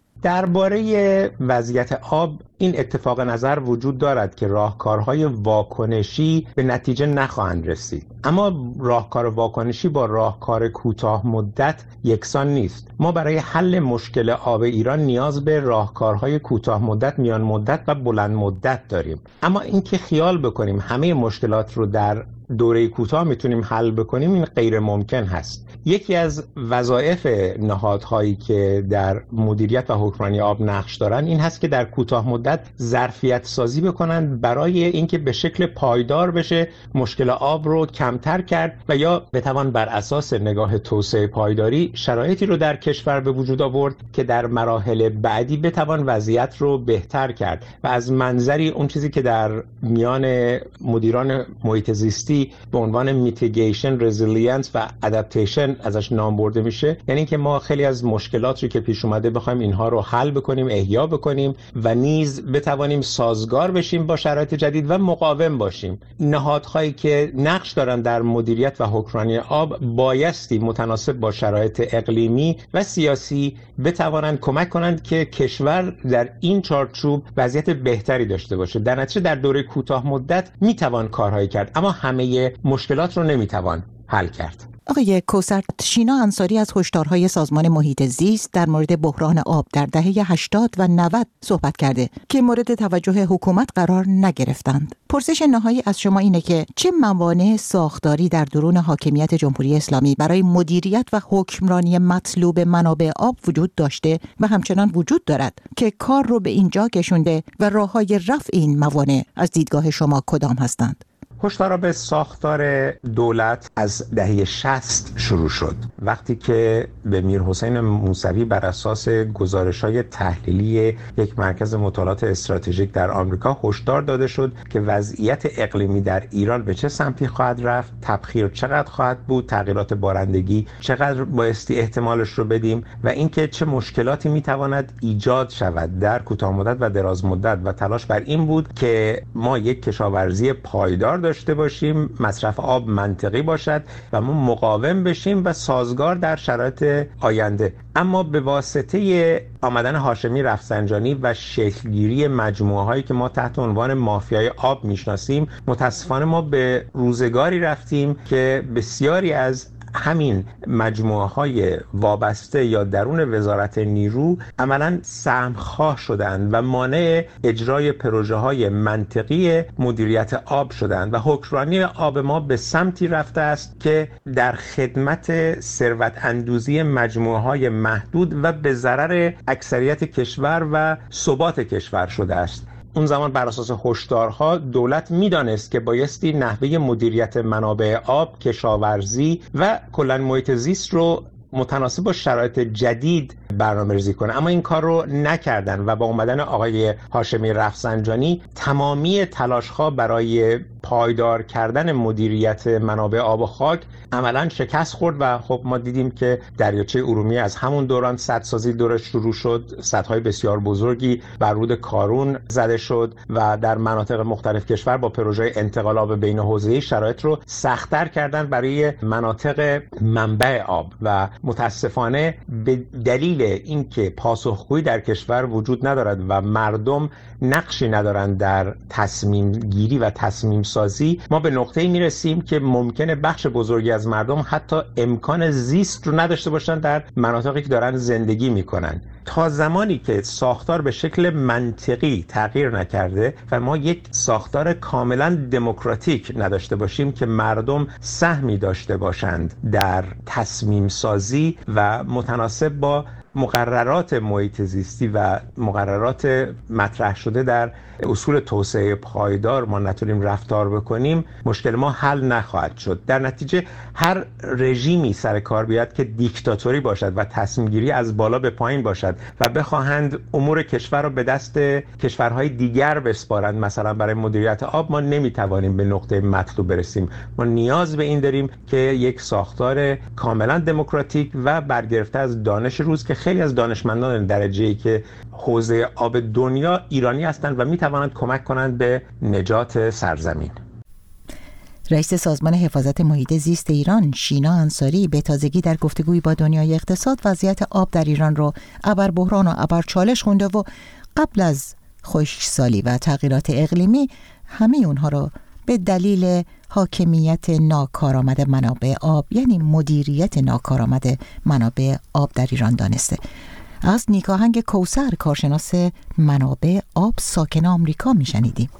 درباره وضعیت آب این اتفاق نظر وجود دارد که راهکارهای واکنشی به نتیجه نخواهند رسید، اما راهکار واکنشی با راهکار کوتاه مدت یکسان نیست. ما برای حل مشکل آب ایران نیاز به راهکارهای کوتاه مدت، میان مدت و بلند مدت داریم. اما اینکه خیال بکنیم همه مشکلات رو در دوره کوتاه میتونیم حل بکنیم، این غیر ممکن هست. یکی از وظایف نهادهایی که در مدیریت و حکمرانی آب نقش دارن این هست که در کوتاه مدت ظرفیت سازی بکنن برای اینکه به شکل پایدار بشه مشکل آب رو کمتر کرد و یا بتوان بر اساس نگاه توسعه پایداری شرایطی رو در کشور به وجود آورد که در مراحل بعدی بتوان وضعیت رو بهتر کرد. و از منظری اون چیزی که در میان مدیران محیط زیستی به عنوان میتیگیشن، رزیلینس و ادپتیشن ازش نام برده میشه، یعنی که ما خیلی از مشکلات رو که پیش اومده بخوایم اینها رو حل بکنیم، احیا بکنیم و نیز بتوانیم سازگار بشیم با شرایط جدید و مقاوم باشیم. نهادهایی که نقش دارن در مدیریت و حکمرانی آب بایستی متناسب با شرایط اقلیمی و سیاسی بتوانند کمک کنند که کشور در این چارچوب وضعیت بهتری داشته باشه. در نتیجه در دوره کوتاه مدت میتوان کارهایی کرد، اما همه مشکلات رو نمیتوان حل کرد. آقای کوثر، شینا انصاری از هشدارهای سازمان محیط زیست در مورد بحران آب در دهه هشتاد و نود صحبت کرده که مورد توجه حکومت قرار نگرفتند. پرسش نهایی از شما اینه که چه موانع ساختاری در درون حاکمیت جمهوری اسلامی برای مدیریت و حکمرانی مطلوب منابع آب وجود داشته و همچنان وجود دارد که کار رو به اینجا کشونده و راههای رفع این موانع از دیدگاه شما کدام هستند؟ هشدار به ساختار دولت از دهه شصت شروع شد، وقتی که به میرحسین موسوی بر اساس گزارش‌های تحلیلی یک مرکز مطالعات استراتژیک در آمریکا هشدار داده شد که وضعیت اقلیمی در ایران به چه سمتی خواهد رفت، تبخیر چقدر خواهد بود، تغییرات بارندگی چقدر بایستی احتمالش رو بدیم و اینکه چه مشکلاتی میتواند ایجاد شود در کوتاه مدت و دراز مدت. و تلاش بر این بود که ما یک کشاورزی پایدار داشته باشیم، مصرف آب منطقی باشد و ما مقاوم بشیم و سازگار در شرایط آینده. اما به واسطه آمدن هاشمی رفسنجانی و شکلگیری مجموعه هایی که ما تحت عنوان مافیای آب میشناسیم، متاسفانه ما به روزگاری رفتیم که بسیاری از همین مجموعه های وابسته یا درون وزارت نیرو عملاً سهمخواه شدند و مانع اجرای پروژه های منطقی مدیریت آب شدند و حکمرانی آب ما به سمتی رفته است که در خدمت ثروت اندوزی مجموعه های محدود و به ضرر اکثریت کشور و ثبات کشور شده است. اون زمان بر اساس هشدارها دولت میدانست که بایستی نحوه مدیریت منابع آب، کشاورزی و کلاً محیط زیست رو متناسب با شرایط جدید برنامه‌ریزی کنه، اما این کار رو نکردن و با اومدن آقای هاشمی رفسنجانی تمامی تلاش‌ها برای پایدار کردن مدیریت منابع آب و خاک عملاً شکست خورد و خب ما دیدیم که دریاچه ارومیه از همون دوران سدسازی دورش شروع شد، سدهای بسیار بزرگی بر رود کارون زده شد و در مناطق مختلف کشور با پروژه انتقال آب بین حوزه‌ای شرایط رو سخت‌تر کردن برای مناطق منبع آب و متاسفانه به دلیل اینکه پاسخگویی در کشور وجود ندارد و مردم نقشی ندارند در تصمیم گیری و تصمیم سازی، ما به نقطه‌ای میرسیم که ممکنه بخش بزرگی از مردم حتی امکان زیست رو نداشته باشن در مناطقی که دارن زندگی میکنن. تا زمانی که ساختار به شکل منطقی تغییر نکرده و ما یک ساختار کاملا دموکراتیک نداشته باشیم که مردم سهمی داشته باشند در تصمیم سازی و متناسب با مقررات محیط زیستی و مقررات مطرح شده در اصول توسعه پایدار ما نتونیم رفتار بکنیم، مشکل ما حل نخواهد شد. در نتیجه هر رژیمی سر کار بیاد که دیکتاتوری باشد و تصمیم گیری از بالا به پایین باشد و بخواهند امور کشور رو به دست کشورهای دیگر بسپارند، مثلا برای مدیریت آب، ما نمیتوانیم به نقطه مطلوب برسیم. ما نیاز به این داریم که یک ساختار کاملا دموکراتیک و برگرفته از دانش روز که خیلی از دانشمندان درجه‌ای که حوزه آب دنیا ایرانی هستند و میتوانند کمک کنند به نجات سرزمین. رئیس سازمان حفاظت محیط زیست ایران شینا انصاری به تازگی در گفتگویی با دنیای اقتصاد وضعیت آب در ایران رو ابر بحران و ابر چالش خونده و قبل از خشکسالی و تغییرات اقلیمی همه اونها رو به دلیل حاکمیت ناکارآمد منابع آب، یعنی مدیریت ناکارآمد منابع آب در ایران دانسته. از نیکاهنگ کوثر، کارشناس منابع آب ساکن آمریکا، میشنیدیم.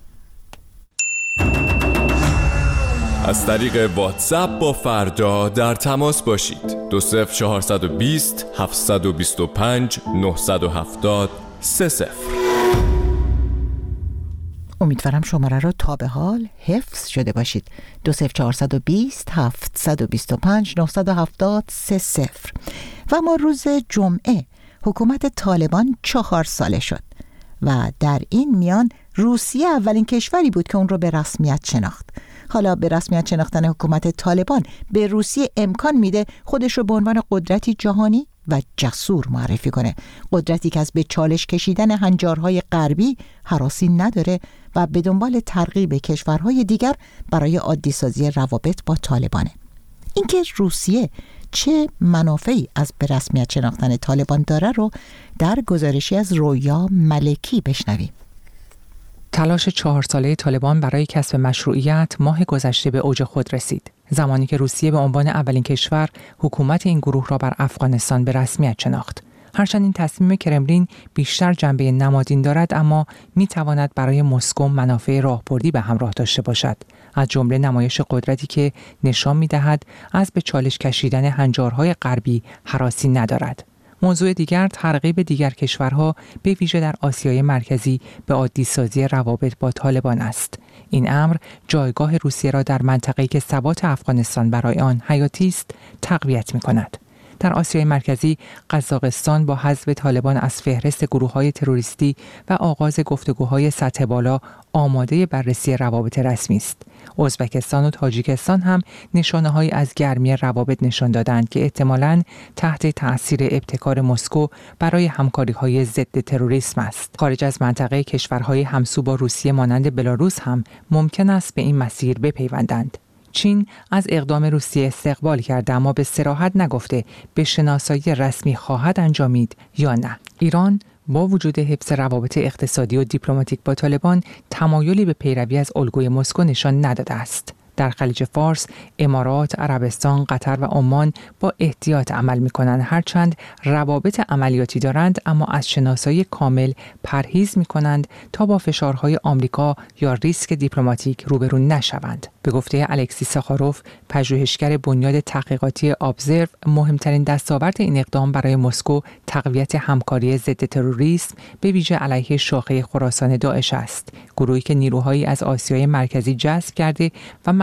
از طریق واتساپ با فردا در تماس باشید. دو صفر چهارصد و بیست هفتصد و بیست و پنج نهصد و هفتاد سه صفر. امیدوارم شماره رو تا به حال حفظ شده باشید. دو صفر چهارصد و بیست هفتصد و بیست و پنج نهصد و هفتاد سه صفر. و ما روز جمعه حکومت طالبان چهار ساله شد و در این میان روسیه اولین کشوری بود که اون رو به رسمیت شناخت. حالا به رسمیت شناختن حکومت طالبان به روسیه امکان میده خودش رو به عنوان قدرتی جهانی و جسور معرفی کنه، قدرتی که از به چالش کشیدن هنجارهای غربی هراسی نداره و به دنبال ترغیب کشورهای دیگر برای عادی سازی روابط با طالبانه. اینکه روسیه چه منافعی از به رسمیت شناختن طالبان داره رو در گزارشی از رویا ملکی بشنویم. تلاش چهار ساله طالبان برای کسب مشروعیت ماه گذشته به اوج خود رسید، زمانی که روسیه به عنوان اولین کشور حکومت این گروه را بر افغانستان به رسمیت شناخت. هرچند این تصمیم کرملین بیشتر جنبه نمادین دارد، اما می تواند برای مسکو منافع راهبردی به همراه داشته باشد، از جمله نمایش قدرتی که نشان می دهد از به چالش کشیدن هنجارهای غربی هراسی ندارد. موضوع دیگر ترغیب دیگر کشورها به ویژه در آسیای مرکزی به عادی سازی روابط با طالبان است. این امر جایگاه روسیه را در منطقه‌ای که ثبات افغانستان برای آن حیاتی است تقویت می‌کند. در آسیای مرکزی، قزاقستان با حذف طالبان از فهرست گروه‌های تروریستی و آغاز گفتگوهای سطح بالا آماده بررسی روابط رسمی است. ازبکستان و تاجیکستان هم نشانه‌هایی از گرمی روابط نشان دادند که احتمالاً تحت تأثیر ابتکار مسکو برای همکاری‌های ضد تروریسم است. خارج از منطقه، کشورهای همسو با روسیه مانند بلاروس هم ممکن است به این مسیر بپیوندند. چین از اقدام روسیه استقبال کرده، اما به صراحت نگفته به شناسایی رسمی خواهد انجامید یا نه. ایران با وجود حفظ روابط اقتصادی و دیپلماتیک با طالبان تمایلی به پیروی از الگوی مسکو نشان نداده است. در خلیج فارس، امارات، عربستان، قطر و عمان با احتیاط عمل می‌کنند، هرچند روابط عملیاتی دارند، اما از شناسایی کامل پرهیز می‌کنند تا با فشارهای آمریکا یا ریسک دیپلماتیک روبرو نشوند. به گفته الکسی ساخاروف، پژوهشگر بنیاد تحقیقاتی ابزرو، مهمترین دستاورد این اقدام برای مسکو تقویت همکاری ضد تروریسم به ویژه علیه شاخه خراسان داعش است، گروهی که نیروهایی از آسیای مرکزی جذب کرده و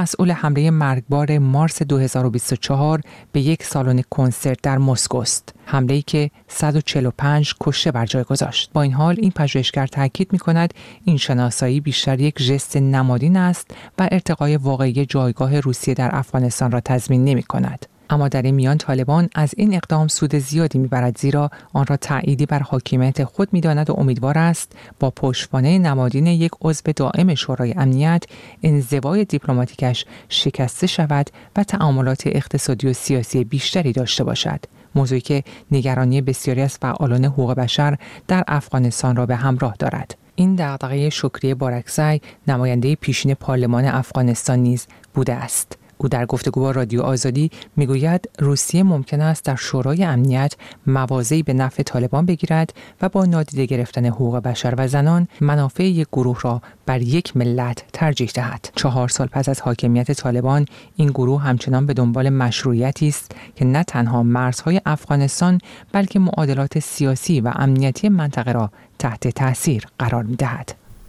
مسئول حمله مرگبار مارس دو هزار و بیست و چهار به یک سالن کنسرت در مسکو است. حمله‌ای که صد و چهل و پنج کشته بر جای گذاشت. با این حال این پژوهشگر تاکید می‌کند این شناسایی بیشتر یک ژست نمادین است و ارتقای واقعی جایگاه روسیه در افغانستان را تضمین نمی‌کند. اما در این میان طالبان از این اقدام سود زیادی میبرد، زیرا آن را تأییدی بر حاکمیت خود میداند و امیدوار است با پشتوانه نمادین یک عضو دائم شورای امنیت انزوای دیپلماتیکش شکسته شود و تعاملات اقتصادی و سیاسی بیشتری داشته باشد. موضوعی که نگرانی بسیاری از فعالان حقوق بشر در افغانستان را به همراه دارد. این دغدغه شکریه بارکزی، نماینده پیشین پارلمان افغانستان نیز بوده است. او در گفتگو با رادیو آزادی میگوید روسیه ممکن است در شورای امنیت مواضعی به نفع طالبان بگیرد و با نادیده گرفتن حقوق بشر و زنان منافع یک گروه را بر یک ملت ترجیح دهد. چهار سال پس از حاکمیت طالبان این گروه همچنان به دنبال مشروعیتی است که نه تنها مرزهای افغانستان بلکه معادلات سیاسی و امنیتی منطقه را تحت تاثیر قرار می‌دهد.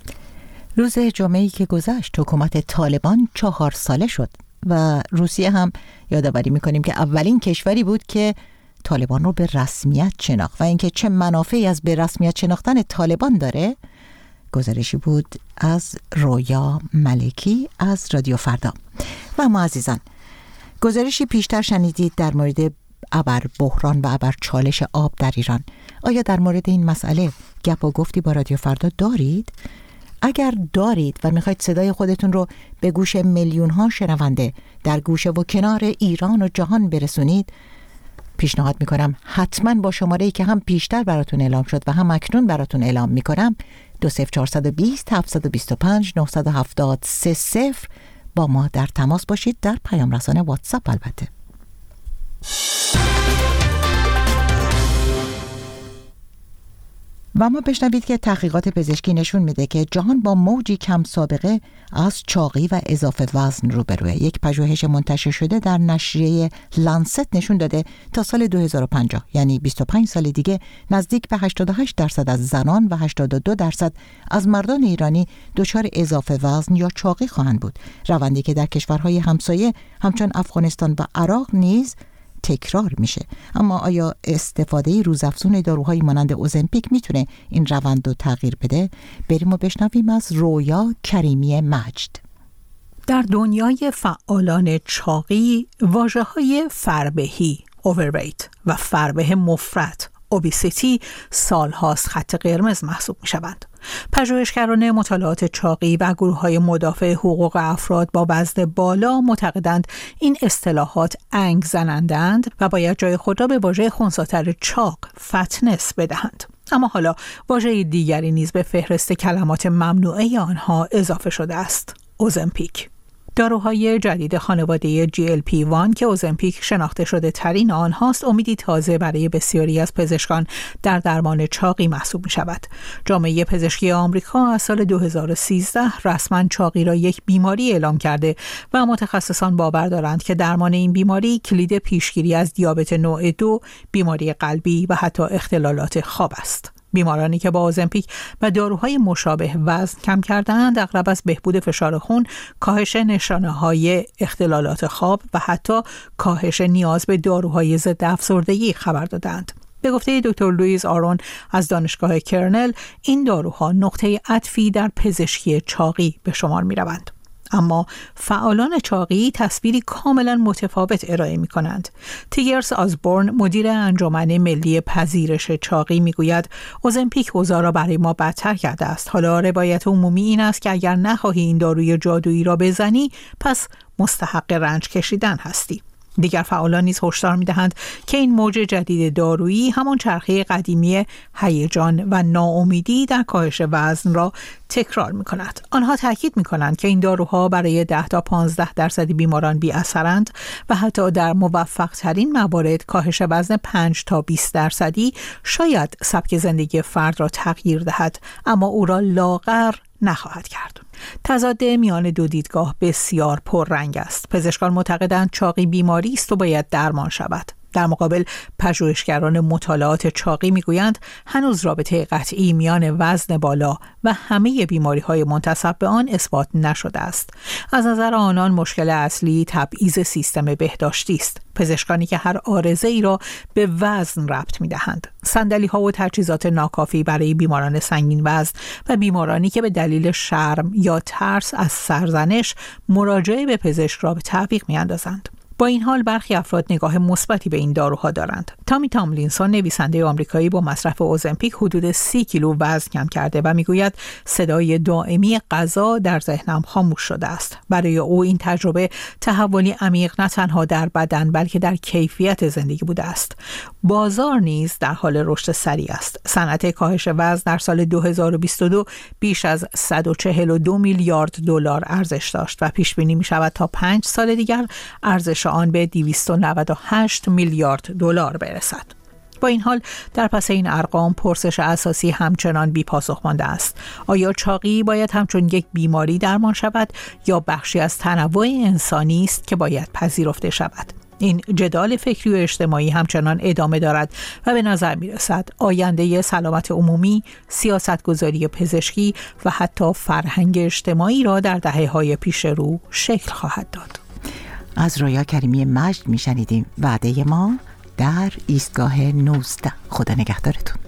روز جمعه‌ای که گذشت حکومت طالبان چهار ساله شد و روسیه هم یادآوری می‌کنیم که اولین کشوری بود که طالبان رو به رسمیت شناخت و اینکه چه منافعی از به رسمیت شناختن طالبان داره. گزارشی بود از رویا ملکی از رادیو فردا. و ما عزیزان، گزارشی پیشتر شنیدید در مورد ابر بحران و ابر چالش آب در ایران. آیا در مورد این مسئله گپ و گفتی با رادیو فردا دارید؟ اگر دارید و میخواید صدای خودتون رو به گوش میلیون ها شنونده در گوشه و کنار ایران و جهان برسونید، پیشنهاد میکنم حتما با شماره‌ای که هم پیشتر براتون اعلام شد و هم اکنون براتون اعلام میکنم دو صفر چهارصد و بیست هفتصد و بیست و پنج نهصد و هفتاد سه صفر با ما در تماس باشید، در پیام رسانه واتساپ البته. و ما بشنوید که تحقیقات پزشکی نشون میده که جهان با موجی کم سابقه از چاقی و اضافه وزن روبروه. یک پژوهش منتشر شده در نشریه لنست نشون داده تا سال دو هزار و پنجاه، یعنی بیست و پنج سال دیگه، نزدیک به هشتاد و هشت درصد از زنان و هشتاد و دو درصد از مردان ایرانی دچار اضافه وزن یا چاقی خواهند بود. روندی که در کشورهای همسایه همچون افغانستان و عراق نیز تکرار میشه. اما آیا استفاده روزافزون داروهایی مانند اوزمپیک میتونه این روند رو تغییر بده؟ بریم و بشنویم از رویا کریمی مجد. در دنیای فعالان چاقی، واژه‌های فربهی overweight و فربه مفرط obesity سالهاست خط قرمز محسوب می شوند. پژوهشگران مطالعات چاقی و گروه‌های مدافع حقوق افراد با وزن بالا معتقدند این اصطلاحات انگ زنندند و باید جای خود را به واژه خنثی‌تر چاق فتنس بدهند. اما حالا واژه دیگری نیز به فهرست کلمات ممنوعه آنها اضافه شده است: اوزمپیک. داروهای جدید خانواده جی ال پی وان که اوزمپیک شناخته شده ترین آنهاست، امیدی تازه برای بسیاری از پزشکان در درمان چاقی محسوب می شود. جامعه پزشکی آمریکا از سال دو هزار و سیزده رسما چاقی را یک بیماری اعلام کرده و متخصصان باور دارند که درمان این بیماری کلید پیشگیری از دیابت نوع دو، بیماری قلبی و حتی اختلالات خواب است. بیمارانی که با اوزمپیک و داروهای مشابه وزن کم کردند اغلب از بهبود فشار خون، کاهش نشانه‌های اختلالات خواب و حتی کاهش نیاز به داروهای ضد افسردگی خبر دادند. به گفته دکتر لوئیز آرون از دانشگاه کرنل، این داروها نقطه عطفی در پزشکی چاقی به شمار می‌روند. اما فعالان چاقی تصویری کاملا متفاوت ارائه می کنند. تیگرس آزبورن، مدیر انجمن ملی پذیرش چاقی، می گوید اوزمپیک اوضاع را برای ما بدتر کرده است. حالا روایت عمومی این است که اگر نخواهی این داروی جادویی را بزنی، پس مستحق رنج کشیدن هستی. دیگر فعالان نیز هشدار می‌دهند که این موج جدید دارویی همان چرخه قدیمی هیجان و ناامیدی در کاهش وزن را تکرار می‌کند. آنها تاکید می‌کنند که این داروها برای ده تا پانزده درصد بیماران بی اثرند و حتی در موفق‌ترین موارد کاهش وزن پنج تا بیست درصدی شاید سبک زندگی فرد را تغییر دهد، اما او را لاغر نخواهد کرد. تضاد میان دو دیدگاه بسیار پررنگ است. پزشکان معتقدند چاقی بیماری است و باید درمان شود. در مقابل پژوهشگران مطالعات چاقی میگویند هنوز رابطه قطعی میان وزن بالا و همه بیماری‌های منتسب به آن اثبات نشده است. از نظر آنان مشکل اصلی تبعیض سیستم بهداشتی است. پزشکانی که هر عارضه ای را به وزن ربط می‌دهند. صندلی‌ها و تجهیزات ناکافی برای بیماران سنگین وزن و بیمارانی که به دلیل شرم یا ترس از سرزنش مراجعه به پزشک را به تعویق می‌اندازند. با این حال برخی افراد نگاه مثبتی به این داروها دارند. تامی تاملینسون نویسنده آمریکایی با مصرف اوزمپیک حدود سی کیلو وزن کم کرده و میگوید صدای دائمی غذا در ذهنم خاموش شده است. برای او این تجربه تحولی عمیق نه تنها در بدن بلکه در کیفیت زندگی بوده است. بازار نیز در حال رشد سریع است. صنعت کاهش وزن در سال دو هزار و بیست و دو بیش از صد و چهل و دو میلیارد دلار ارزش داشت و پیش بینی می شود تا پنج سال دیگر ارزش آن به دویست و نود و هشت میلیارد دلار برسد. با این حال در پس این ارقام پرسش اساسی همچنان بی پاسخ مانده است. آیا چاقی باید همچون یک بیماری درمان شود یا بخشی از تنوع انسانی است که باید پذیرفته شود؟ این جدال فکری و اجتماعی همچنان ادامه دارد و به نظر می رسد آینده سلامت عمومی، سیاستگذاری پزشکی و حتی فرهنگ اجتماعی را در دهه‌های پیش رو شکل خواهد داد. از رویا کریمی مجد می شنیدیم. وعده ما در ایستگاه نوزده. خدا نگهدارتون.